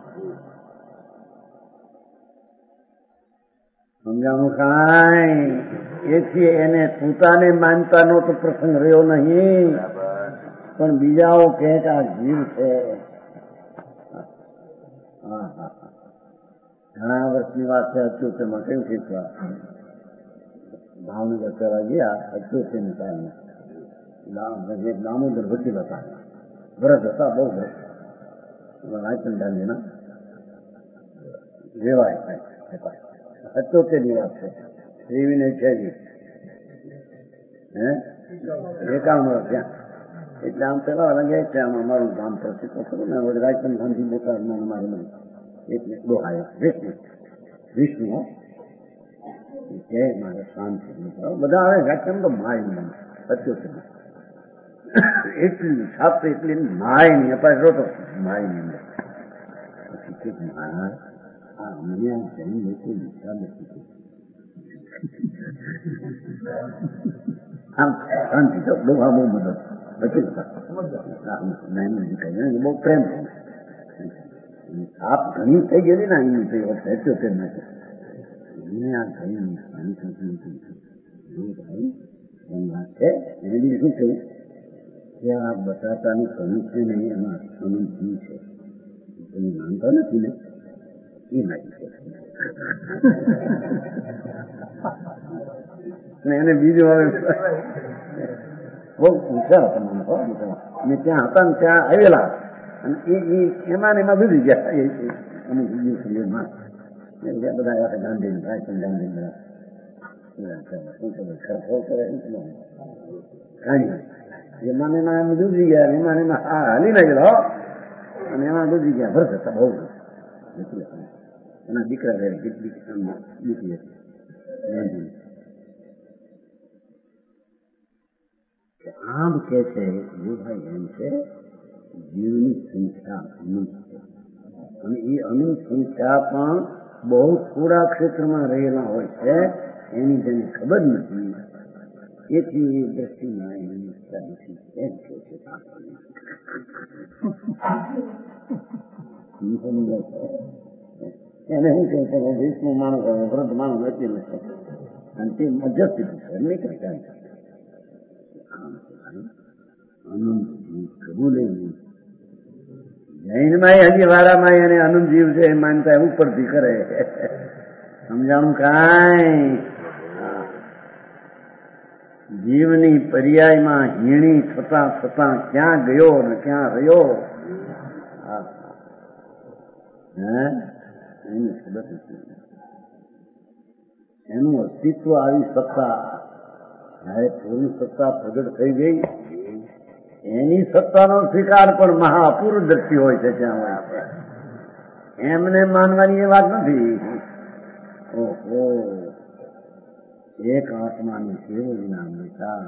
સમજાણું કાંઈ? એથી એને પોતાને માનતાનો તો પ્રસંગ રહ્યો નહીં, પણ બીજાઓ કહે કે આ જીવ છે. હા હા ઘણા વર્ષની વાત છે. અચ્યુતમાં કેવું છે, ભાવનગર કરવા ગયા અચ્યુતની ટાઈમે દામોદર વકીલ હતા, વ્રત હતા, બહુ વ્રત રાયચંદાજીના રેવાય અચ્યોતેરની વાત છે. શ્રીવીને છે હે એકાવન વર્ષ ત્યાં. એટલે આમ પેલા લગે છે, આમ અમારું ગામ પ્રસિદ્ધ ખરું ને રાયચંદ ગાંધી મોટા અમારે નહીં એટલે ડોહાય વિષ્ણુ વિષ્ણુ કે મારે શાંતિ બધા આવે. રાયચંદ તો માય નહીં અચ્યોતેર એટલી છાપ એટલી માય નહીં અપાય રોતો માય નહીં. પછી કે મહારાજ આ અમને આ જૈન લોકો વિચાર નથી. આમ શાંતિ તો ડોહા બહુ મદદ બહુ પ્રેમ આપ ઘણી થઈ ગયેલી ને એની થઈ અચ્યોતેર નથી. મને આ ભાઈ શાંતિ ભાઈ એમ વાત છે. એને બીજું શું થયું કે આ બટાટાની કણી છે ને એમાં અનંત જીવ છે, તમે માનતા નથી ને એ નાખી છે. એને બીજું હવે બહુ ઊંચા હતા મને અમે ત્યાં હતા ને ત્યાં આવેલા અને એ એમાં ને એમાં ડૂબી ગયા. અમુક શરીરમાં બધા ગાંધી રાયચંદ ગાંધી બધા એમાં એમાં એમ ડૂબી ગયા. એમાં એમાં હા હાલી ના ગયેલા અને એમાં ડૂબી ગયા. ભરત હતા બહુ એના દીકરા દીકરી હતી ગાંધી. આમ કે છે ભાઈ એમ છે જીવની સંખ્યા અનંત છે અને એ અનંત સંખ્યા પણ બહુ થોડા ક્ષેત્રમાં રહેલા હોય છે, એની જેને ખબર નથી. એથી એ દ્રષ્ટિમાં એની ઈચ્છા નથી એમ કે છે. એને શું કહે છે વિષ્ણુ માણસ વૃદ્ધ માણસ વચ્ચે નથી અને તે મધ્યસ્થી નહીં કરતા. અનંત જીવ કબૂલે નહીં. જૈનમાં હજી વારામાં એને અનંત જીવ છે એ માનતા ઉપરથી કરે. સમજાણું કાંઈ? જીવની પર્યાયમાં હીણી થતા થતા ક્યાં ગયો ને ક્યાં રહ્યો હે એની ખબર નથી. એનું અસ્તિત્વ આવી સત્તા જ્યારે પૂરી સત્તા પ્રગટ થઈ ગઈ, એની સત્તાનો સ્વીકાર પણ મહા અપૂર્વ દ્રષ્ટિ હોય છે. ત્યાં હોય છે એમને માનવાની એ વાત નથી. ઓહો એક આત્માની સેવ વિના બેટા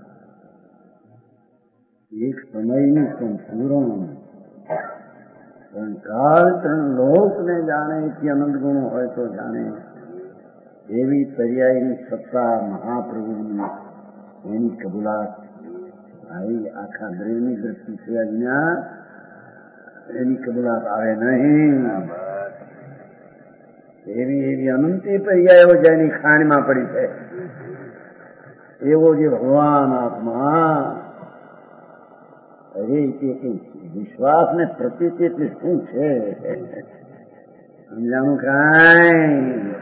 એક સમયનું સંપૂર્ણ પણ કાળ ત્રણ લોકને જાણે કે અનંત ગુણો હોય તો જાણે એવી પર્યાયની સત્તા મહાપ્રભુની એની કબૂલાત આવી આખા દ્રવ્યની દ્રષ્ટિ થયા વિના એની કબૂલાત આવે નહીં. એવી એવી અનંતી પર્યાયો જેની ખાણમાં પડી છે એવો જે ભગવાન આત્મા. અરે તે કઈ વિશ્વાસ ને પ્રતીત એટલે શું છે સમજાણું કાંઈ?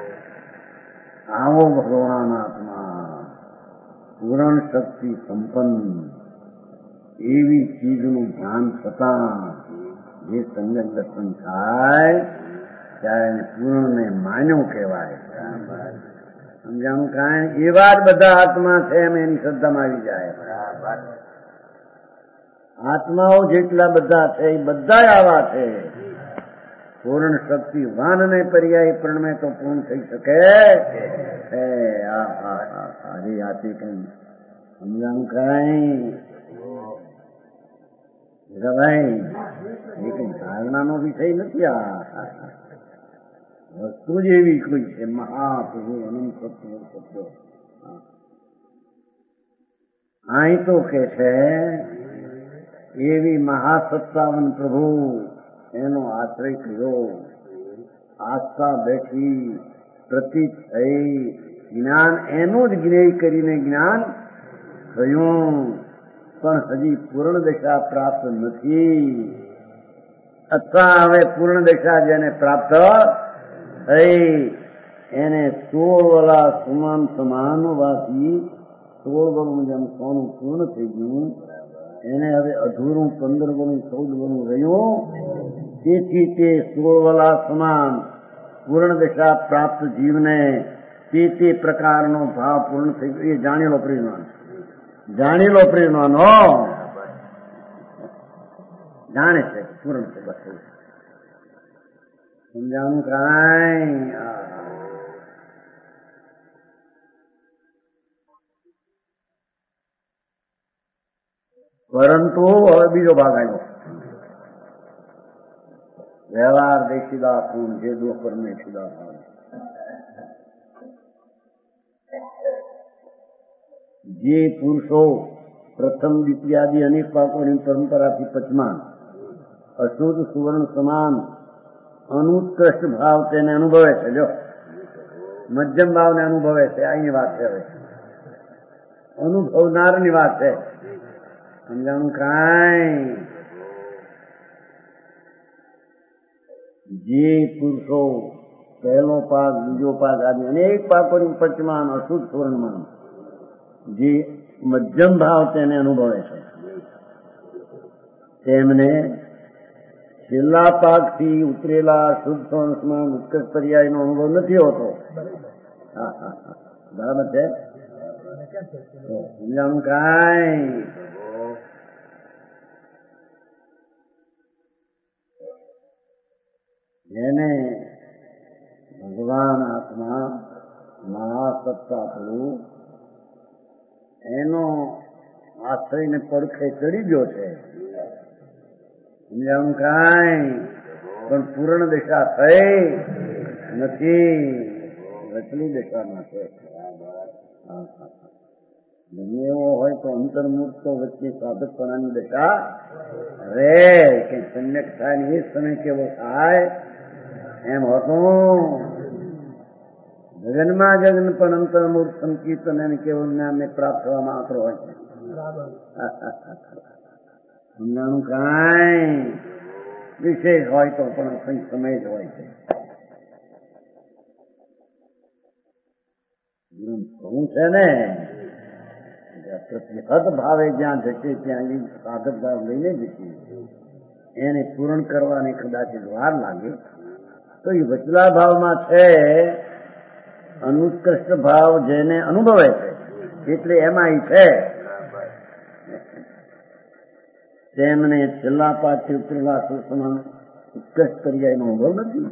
આવો ભગવાન આત્મા પૂરણ શક્તિ સંપન્ન એવી ચીજનું ધ્યાન થતાં જે સંજ્ઞક દર્શન થાય ત્યારે એને પૂર્ણને માન્યો કહેવાય. સમજાણું કાંઈ? એવા જ બધા આત્મા છે એમ એની શ્રદ્ધામાં આવી જાય. આત્માઓ જેટલા બધા છે એ બધા આવા છે. પૂર્ણ શક્તિ વાનને પર્યાય પ્રણમે તો પૂર્ણ થઈ શકે. આજે આતે કઈ સમજાણું કઈ ભાઈ એ કઈ ધારણાનો વિષય નથી. આ વસ્તુ જ એવી કોઈ છે મહાપ્રભુ અનંત સત્ય સત્ય. અહીં તો કે છે એવી મહાસત્તાવન પ્રભુ એનો આશ્રય કર્યો, આસ્થા બેઠી, પ્રતીત થઈ, જ્ઞાન એનું જ જ્ઞેય કરીને જ્ઞાન થયું, પણ હજી પૂર્ણ દશા પ્રાપ્ત નથી. અથવા હવે પૂર્ણ દશા જેને પ્રાપ્ત થઈ એને સોળ વલા સમાન સમાનવાસી સોળ વરું જેમ સોનું પૂર્ણ થઈ ગયું એને હવે અધૂરું પંદર વરું ચૌદ વરું રહ્યું. તેથી તે સોળ વલા સમાન પૂર્ણ દશા પ્રાપ્ત જીવને તે તે પ્રકારનો ભાવ પૂર્ણ થઈ ગયો. એ જાણી લો પ્રેરણાનો, જાણી લો પ્રેરણાનો જાણે છે પૂર્ણ છે. બસ સમજાણું કાંઈ? પરંતુ હવે બીજો ભાગ આવ્યો. વ્યવહાર દેશીદા પૂર્ણ જે દો પરમેશીદા ભાવ. જે પુરુષો પ્રથમ દ્વિતીયાદિ અનેક પાકોની પરંપરાથી પચમાન અશુદ્ધ સુવર્ણ સમાન અનુત્કૃષ્ટ ભાવ તેને અનુભવે છે. જો મધ્યમ ભાવને અનુભવે છે. આની વાત છે. હવે અનુભવનારની વાત છે. સમજાણું કાંઈ? જે પુરુષો પહેલો પાક બીજો પાક આદિ અનેક પાકોની પચમાન અશુદ્ધ સુવર્ણમાન જે મધ્યમ ભાવ તેને અનુભવે છે તેમને છેલ્લા પાકથી ઉતરેલા શુદ્ધ સુવર્ણમાં ઉત્કૃષ્ટ પર્યાયનો અનુભવ નથી હોતો. બરાબર છે? સમજાણું કાંઈ? જેને ભગવાન આત્મા મહાસત્તા પ્રભુ એનો આશ્રયને પડખે ચડી ગયો છે. સમજાણું કાંઈ? પણ પૂર્ણ દશા થઈ નથી, વચલી દશામાં છે. ગમે એવો હોય તો અંતર્મુખ તો વચ્ચે સાધકપણાની દશા રે. કે સમ્યક થાય ને એ સમય કેવો થાય એમ હતું. જગનમાં જગન પણ અંતર્મૂર્ત સંકીર્તન એને કેવું જ્ઞાનને પ્રાપ્ત થવા માત્ર હોય છે. સમજાણું કાંઈ? વિશેષ હોય તો પણ કઈ સમય જ હોય છે. શું છે ને પ્રતિહત ભાવે જ્યાં જશે ત્યાં એ સાધક ભાવ લઈને જશે. એને પૂરણ કરવાની કદાચ વાર લાગે તો એ વચલા ભાવમાં છે. અનુત્કૃષ્ટ ભાવ જેને અનુભવે છે એટલે એમાં છે તેમને છેલ્લા પાછળ ઉતરેલા સુષમાન ઉત્કૃષ્ટ પર્યાયનો અનુભવ નથી.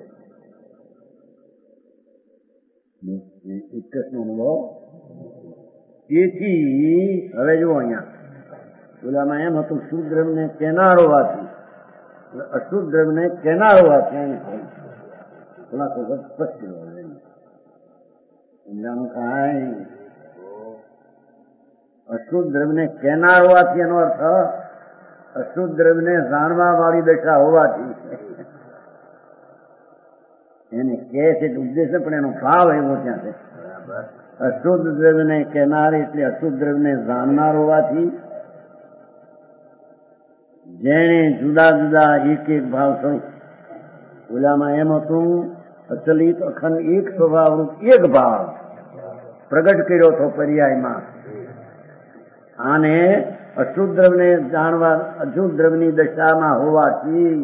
ઉત્કૃષ્ટ નો અનુભવ. તેથી હવે જુઓ અહીંયા ઓલામાં એમ હતું શુદ્ધ દ્રવ્યને કેનારવાથી અશુદ્ધ દ્રવ્યને કેનારવાથી ખુલાસો સ્પષ્ટ સમજાણું કાંઈ? અશુદ્ધ દ્રવ્યને કહેનાર હોવાથી એનો અર્થ અશુદ્ધ દ્રવ્યને જાણવા વાળી દશા હોવાથી એને કહે છે ઉદ્દેશ પણ એનો ભાવ એવો ત્યાં છે. અશુદ્ધ દ્રવ્યને કહેનાર એટલે અશુદ્ધ દ્રવ્યને જાણનાર હોવાથી જેણે જુદા જુદા એક એક ભાવ સ્વરૂપ ઓલામાં એમ હતું અચલિત અખંડ એક સ્વભાવરૂપ એક ભાવ પ્રગટ કર્યો હતો પર્યાયમાં. આને અશુદ્ધ દ્રવ્યને જાણવા અશુદ્ધ દ્રવ્યની દશામાં હોવાથી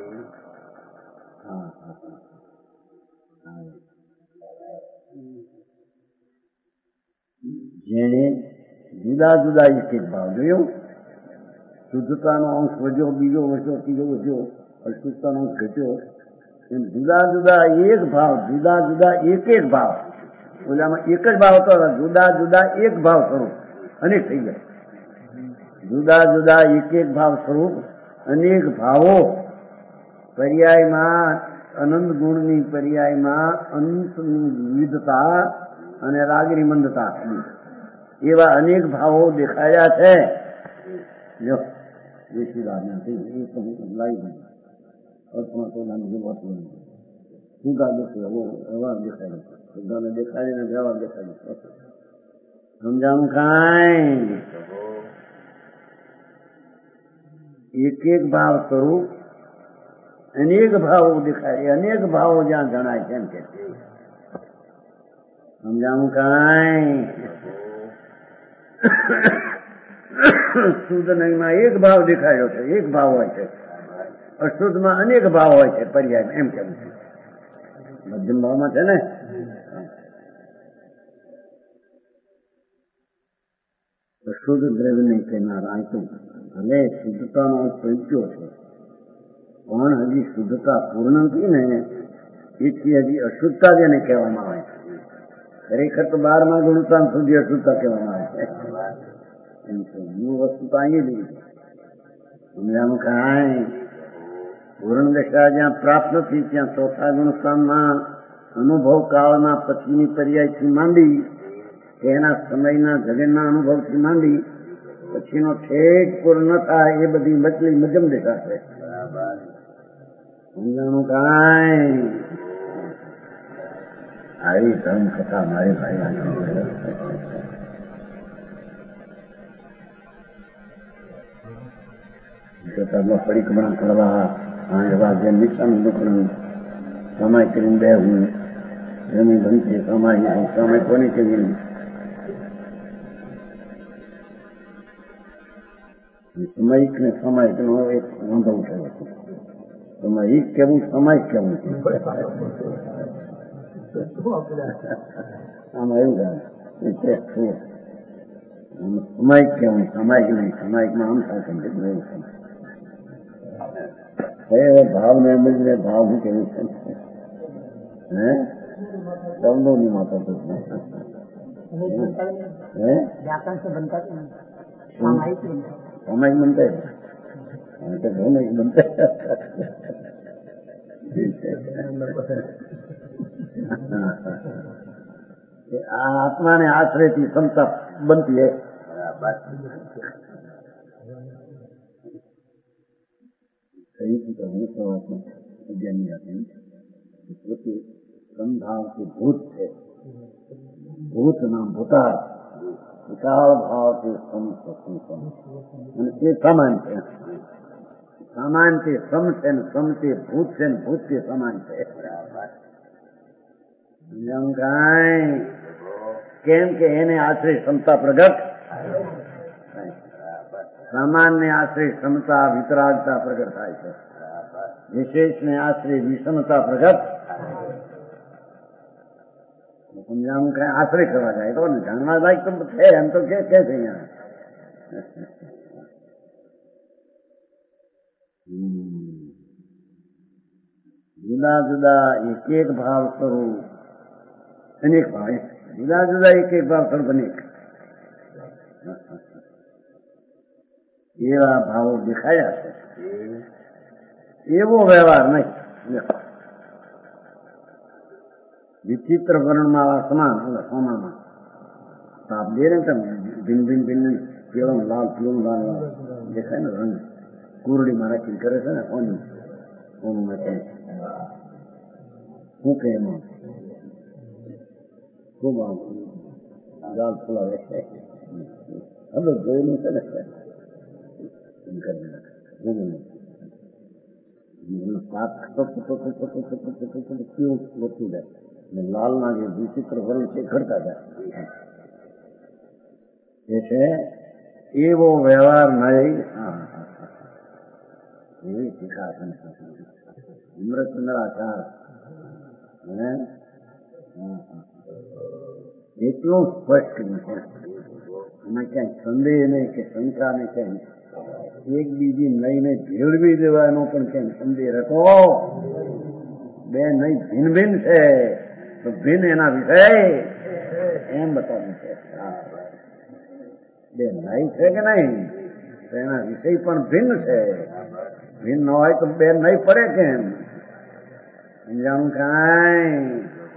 જેણે જુદા જુદા એક એક ભાવ જોયો, શુદ્ધતાનો અંશ વધ્યો, બીજો વધ્યો, ત્રીજો વધ્યો, અશુદ્ધતાનો અંશ ઘટ્યો, એમ જુદા જુદા એક ભાવ જુદા જુદા એક એક ભાવ ઓલામાં એક જ ભાવ હતો, જુદા જુદા એક ભાવ સ્વરૂપ અનેક થઈ ગયા. જુદા જુદા એક એક ભાવ સ્વરૂપ અનેક ભાવો પર્યાયમાં અનંત ગુણની પર્યાયમાં અંતની વિવિધતા અને રાગની મંદતા એવા અનેક ભાવો દેખાયા છે. જો દેશીદારનાથી એ તો લાવી દઉં અર્થમાં તો નાની જરૂરત નહીં. જુદા દેશે એવો વ્યવહાર દેખાડે, બધાને દેખાડીને વ્યવહાર દેખાડે. સમજાણું કાંઈ એક એક ભાવ સ્વરૂપ અનેક ભાવો દેખાય, અનેક ભાવો જ્યાં જણાય છે એમ કે સમજાણું કાંઈ. શુદ્ધ નહીંમાં એક ભાવ દેખાયો છે, એક ભાવ હોય છે. અશુદ્ધમાં અનેક ભાવ હોય છે પર્યાય એમ કેવું છે. મધ્યમ ભાવમાં છે ને. અશુદ્ધ દ્રવ્ય નહીં કહેનાર આંચું ભલે શુદ્ધતાનો પહોંચ્યો છે પણ હજી શુદ્ધતા પૂર્ણ નથી ને એથી હજી અશુદ્ધતા જેને કહેવામાં આવે છે. ખરેખર તો બારમા ગુણતા સુધી અશુદ્ધતા કહેવામાં આવે છે. એમ છે મૂળ વસ્તુ તો અહીં લીધી સમજાનું કાંઈ. પૂર્ણ દશા જ્યાં પ્રાપ્ત નથી ત્યાં ચોથા ગુણસ્થાનમાં અનુભવ કાળના પછીની પર્યાયથી માંડી કે એના સમયના જગનના અનુભવથી માંડી પછીનો ઠેક પૂર્ણ થાય એ બધી મચલી મધ્યમ દશા છે. સમજાણું કાંઈ. આવી ધર્મ કથા મારે ભાઈ પરિક્રમણ કરવા એવા જે નિશાન દુખણું સમય કરીને બેહું જમી ભંતી સમય સમય કોની કેવી સમયિક ને સમયિક નો એક અનુભવ થયો હતો. સમયિક કેવું સમયિક કેવું આમાં એવું થાય સમયિક કેવું સમયિક નહીં. સમયિકમાં આમ થાય એવું થાય ભાવ ને સમજને ભાવ શું કેવું છે હે શબ્દો ની માતા તો સામાયિક બનતા ભૌમિક બનતા આ આત્માને આશ્રયથી ક્ષમતા બનતી હે. ભાવથી ભૂત છે, ભૂત નામ ભૂતાર વિશાળ ભાવથી સમ અને એ સમાન છે. સમાન તે સમ છે ને સમ તે ભૂત છે ને ભૂત તે સમાન છે. કેમ કે એને આશ્રય ક્ષમતા પ્રગટ, સામાન્ય આશ્રય ક્ષમતા વિતરાગતા પ્રગટ થાય છે, વિશેષને આશ્રય વિષમતા પ્રગટ. સમજાવું કઈ આશ્રય કરવા જાય તો ને જાણવા લાયક તો છે એમ તો કે છે અહીંયા. જુદા જુદા એક એક ભાવ સ્વરૂપ અનેક ભાવ, જુદા જુદા એક એક ભાવ સ્વરૂપ અનેક એવા ભાવો દેખાયા છે. એવો વ્યવહાર નહીં. વિચિત્ર વર્ણમાં સમાન સોમામાં તાપ દે ને તમે ભિન્ન ભિન્ન ભિન્ન પીળો લાલ પીળો લાલ દેખાય ને રંગ કુરડીમાં રાખીને કરે છે ને ઓની ઓનું માટે શું કે એમાં ખૂબ આમ લાલ ફૂલાવે છે હવે જોયેલું છે ને પાક કેવું વધતું જાય લાલના જે વિચિત્ર વર્ણ છે ઘડતા જાય એ છે એવો વ્યવહાર નહીં એવી શીખા અમૃતચંદ્રાચાર અને એટલું સ્પષ્ટ છે એમાં ક્યાંય સંદેહ નહીં કે શંકા નહીં ક્યાંય એક બીજી નઈને ભેળવી દેવાનો પણ ક્યાંય સંદેહ રહેતો બે નહીં ભિન્ન ભિન્ન છે તો ભિન્ન એના વિષય એમ બતાવ્યું છે બે નહીં છે કે નહીં તો એના વિષય પણ ભિન્ન છે ભિન્ન ન હોય તો બે નહીં પડે કેમ સમજાણું કાંઈ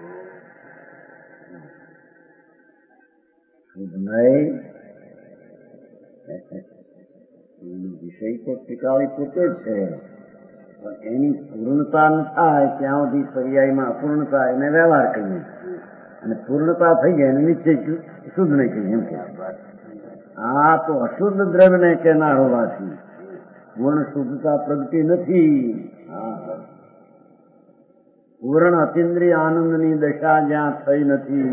નહીં વિષય તો ટીકાવી પોતે જ છે પણ એની પૂર્ણતા ન થાય ત્યાં સુધી પર્યાયમાં અપૂર્ણતા એને વ્યવહાર કહીએ અને પૂર્ણતા થઈ જાય એને નિશ્ચય શુદ્ધ નહીં કહીએ એમ કે આ તો અશુદ્ધ દ્રવ્યને કેનાર હોવાથી પૂર્ણ શુદ્ધતા પ્રગટી નથી પૂર્ણ અતિન્દ્રિય આનંદની દશા જ્યાં થઈ નથી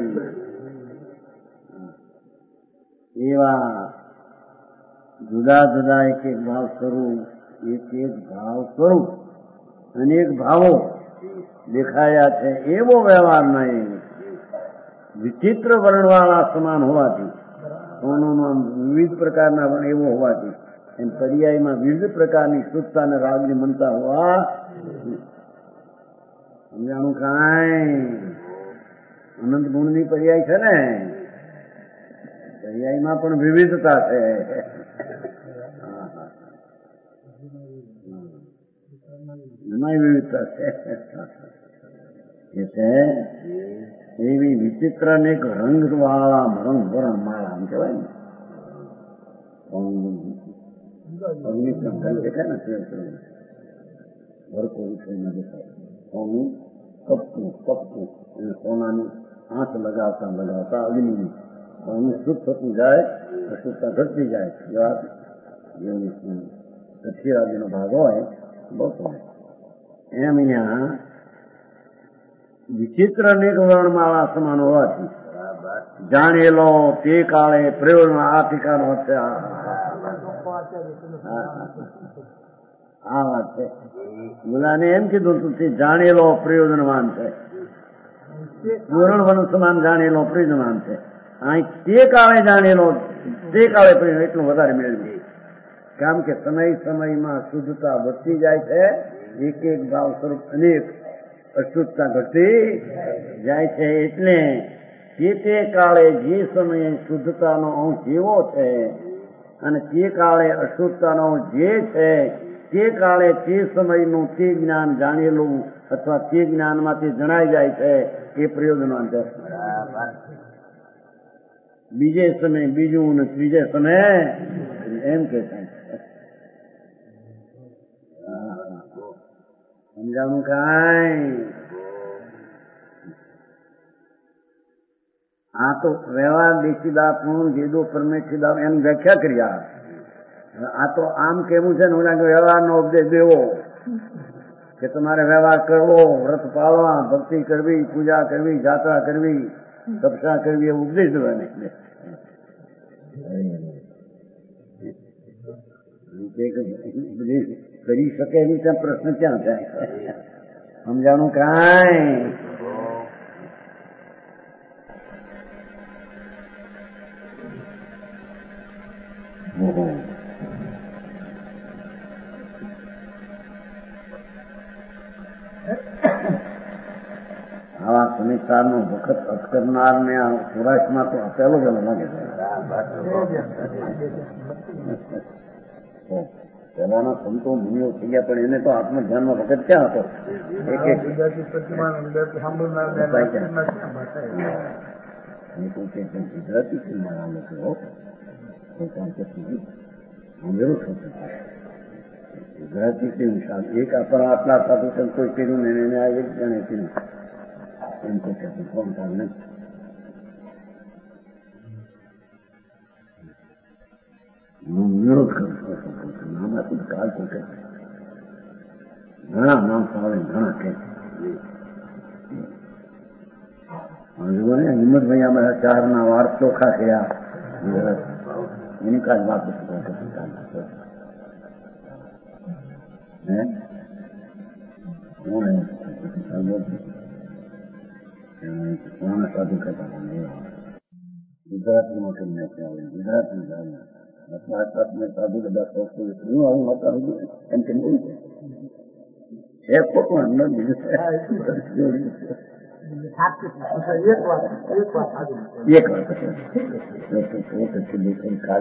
એવા જુદા જુદા એક એક ભાવ સ્વરૂપ એક એક ભાવ સ્વરૂપ અનેક ભાવો દેખાયા છે એવો વ્યવહાર નહીં વિચિત્ર વર્ણવાળા સમાન હોવાથી સોનોમાં વિવિધ પ્રકારના વર્ણ એવો હોવાથી એમ પર્યાયમાં વિવિધ પ્રકારની શુદ્ધતા અને રાગની મનતા હોવા સમજાણું કાંઈ અનંત ગુણની પર્યાય છે ને પર્યાયમાં પણ વિવિધતા છે એમાં વિવિધતા છે એ છે એવી વિચિત્ર અનેક રંગ વાળા રંગ વરણ માળા આમ કહેવાય ને અગ્નિક્રમ દેખાય ને ભરકો વિષયમાં દેખાય સોનું કપતું કપતું અને સોનાની આંખ લગાવતા લગાવતા અગ્નિની સોનું શુદ્ધ થતું જાય અશુદ્ધતા ઘટતી જાય કથિરાજીનો ભાગ હોય બહુ હોય એમ અહીંયા વિચિત્ર અનેક વર્ણમાળા સમાન હોવાથી જાણેલો તે કાળે પ્રયોગ આ ઠીકાનો વચ્ચે આ વાત છે બોલાને એમ કીધું તું તે જાણેલો પ્રયોજનવાન છે પૂર્ણ વન સમાન જાણેલો પ્રયોજનવાન છે અહીં તે કાળે જાણેલો તે કાળે પ્રયોજન એટલું વધારે મેળવી કારણ કે સમય સમયમાં શુદ્ધતા વધતી જાય છે એક એક ભાવ સ્વરૂપ અનેક અશુદ્ધતા ઘટતી જાય છે એટલે તે તે કાળે જે સમયે શુદ્ધતાનો અંશ જેવો છે અને તે કાળે અશુદ્ધતાનો જે છે તે કાળે તે સમયનું તે જ્ઞાન જાણેલું અથવા તે જ્ઞાનમાંથી જણાઈ જાય છે એ પ્રયોજનવાન છે બીજે સમય બીજું ને ત્રીજે સમયે એમ કે સમજાવનું કાંઈ આ તો વ્યવહાર દેશીદા પૂર્ણ જેદો પરમેશીદા એની વ્યાખ્યા કર્યા આ તો આમ કેવું છે ને ઓલા વ્યવહારનો ઉપદેશ દેવો કે તમારે વ્યવહાર કરવો વ્રત પાળવા ભક્તિ કરવી પૂજા કરવી જાત્રા કરવી તપસ્યા કરવી એવો ઉપદેશ દેવાને કરી શકે એવી ત્યાં પ્રશ્ન ક્યાં થાય સમજાણું કાંઈ આવા સમીક્ષાર નો વખત અર્થ કરનાર ને આ સૌરાષ્ટ્રમાં તો પહેલો જ લાગે છે પહેલાના સંતો મુનિઓ થઈ ગયા પણ એને તો આત્મધ્યાનમાં વખત ક્યાં હતો એક એક ગુજરાતી ફિલ્મમાં લોકો જરૂર થશે. ગુજરાતી કેવું સાધુ એક આપણા આટલા સાધુ સંતોષ કર્યું ને એને આ એક જણે કર્યું એમ તો કે કોણ કામ નથી. હું વિરોધ કરું છું નામાંથી કાલ તો કે ઘણા નામ સાવે ઘણા કે હિંમતભાઈ અમારા ચાર ના વાર ચોખા થયા એની કાલ વાત કોણ સાધુ કહેતા ગુજરાતમાં કેમ ગુજરાતની સાધુ બધા હું આવું હતા એમ કેમ બોલું છે ખોટું અંદર બીજું એક વાત કાલ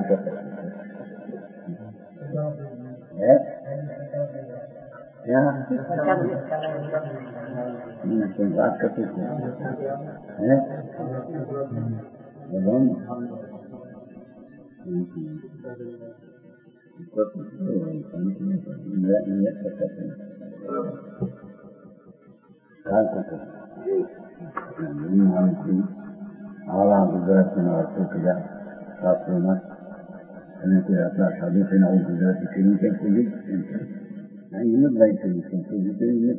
વાત કરતી આવા ગુજરાતીના અર્થો કર્યા શાસ્ત્રોમાં અને તે આપણા સાધુ થઈને આવું ગુજરાતી કર્યું કેમ કોઈ હિંમતભાઈ થયું છે હિંમત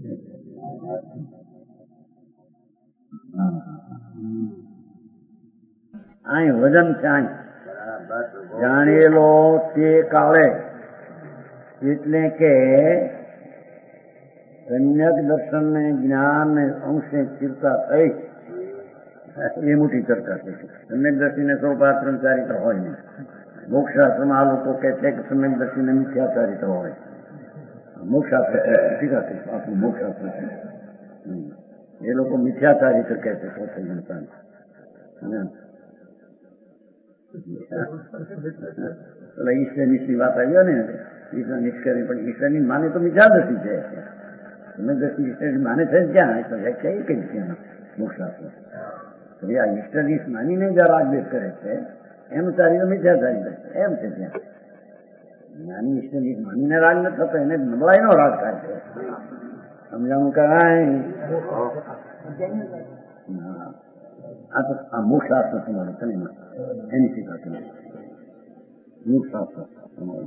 અહીં વજન છે અહીં જાણેલો તે કાળે એટલે કે કન્યક દર્શન ને જ્ઞાન ને અંશે ચિંતા થઈ એ મોટી ચર્ચા છે. સમ્યક દ્રષ્ટિને સૌ પાત્ર ચારિત્ર હોય નહીં. મોક્ષશાસ્ત્રમાં આ લોકો કહે છે કે સમ્યક દ્રષ્ટિને મિથ્યા ચારિત્ર હોય. મોક્ષશાસ્ત્ર ટીકા છે આપણું મોક્ષશાસ્ત્ર છે એ લોકો મિથ્યા ચારિત્ર કહે છે પોતે જનતા એટલે ઈશ્વરની વાત આવી ને ઈશ્વર નિષ્કરી પણ ઈશ્વરની માને તો મિથ્યા દ્રષ્ટિ છે. સમ્યક દ્રષ્ટિ ઈશ્વરની માને છે ક્યાં વ્યાખ્યા એ કઈ છે મોક્ષશાસ્ત્ર. આ ઈષ્ટદીશ માનીને જ્યાં રાગદેશ કરે છે એનું ચારિત્ર મિથ્યા ચારિત્ર એમ છે. ત્યાં જ્ઞાની ઈષ્ટદીશ માનીને રાગ ન થતો એને નબળાઈ નો રાગ થાય છે. સમજાણું કરાય આ તો આ મોક્ષશાસ્ત્ર તમારું તમે એની શીખા તમે મોક્ષશાસ્ત્ર તમારું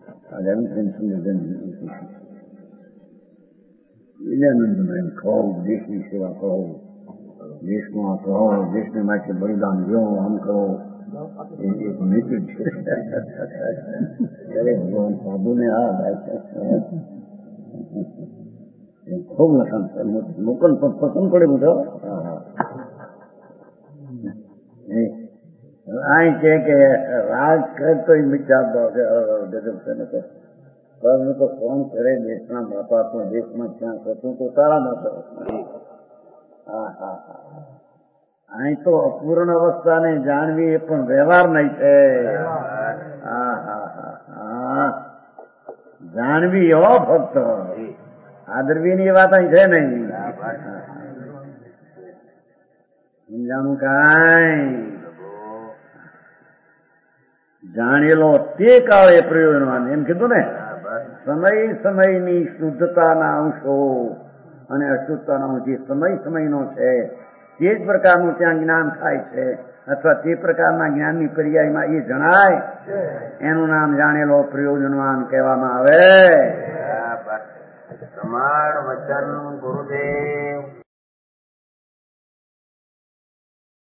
વિજયાનંદ કહો દેશની સેવા કરો દેશમાં કહો દેશને માટે બલિદાન દો આમ કરો એક નીતિ છે. દરેક ભગવાન સાધુને આ ખૂબ લખન લોકોને પસંદ પડે બધો. અહીં છે કે રાજ કરતો મિથ્યા ગજબ છે કર્મ તો કોણ કરે દેશના બાપા તો દેશમાં ક્યાં કરતું તો તારા બાપા. હા હા હા અહીં તો અપૂર્ણ અવસ્થાને જાણવી એ પણ વ્યવહાર નહીં છે. હા હા હા હા જાણવી હો ફક્ત આદરવી ની વાત અહીં છે નહીં. સમજાણું કાંઈ જાણેલો તે કાળે પ્રયોજનવાન એમ કીધું ને. સમય સમયની શુદ્ધતાના અંશો અને અશુદ્ધતાનો જે સમય સમયનો છે તે જ પ્રકારનું ત્યાં જ્ઞાન થાય છે અથવા તે પ્રકારના જ્ઞાનની પર્યાયમાં એ જણાય એનું નામ જાણેલો પ્રયોજનવાન કહેવામાં આવે. પ્રમાણ વચન ગુરુદેવ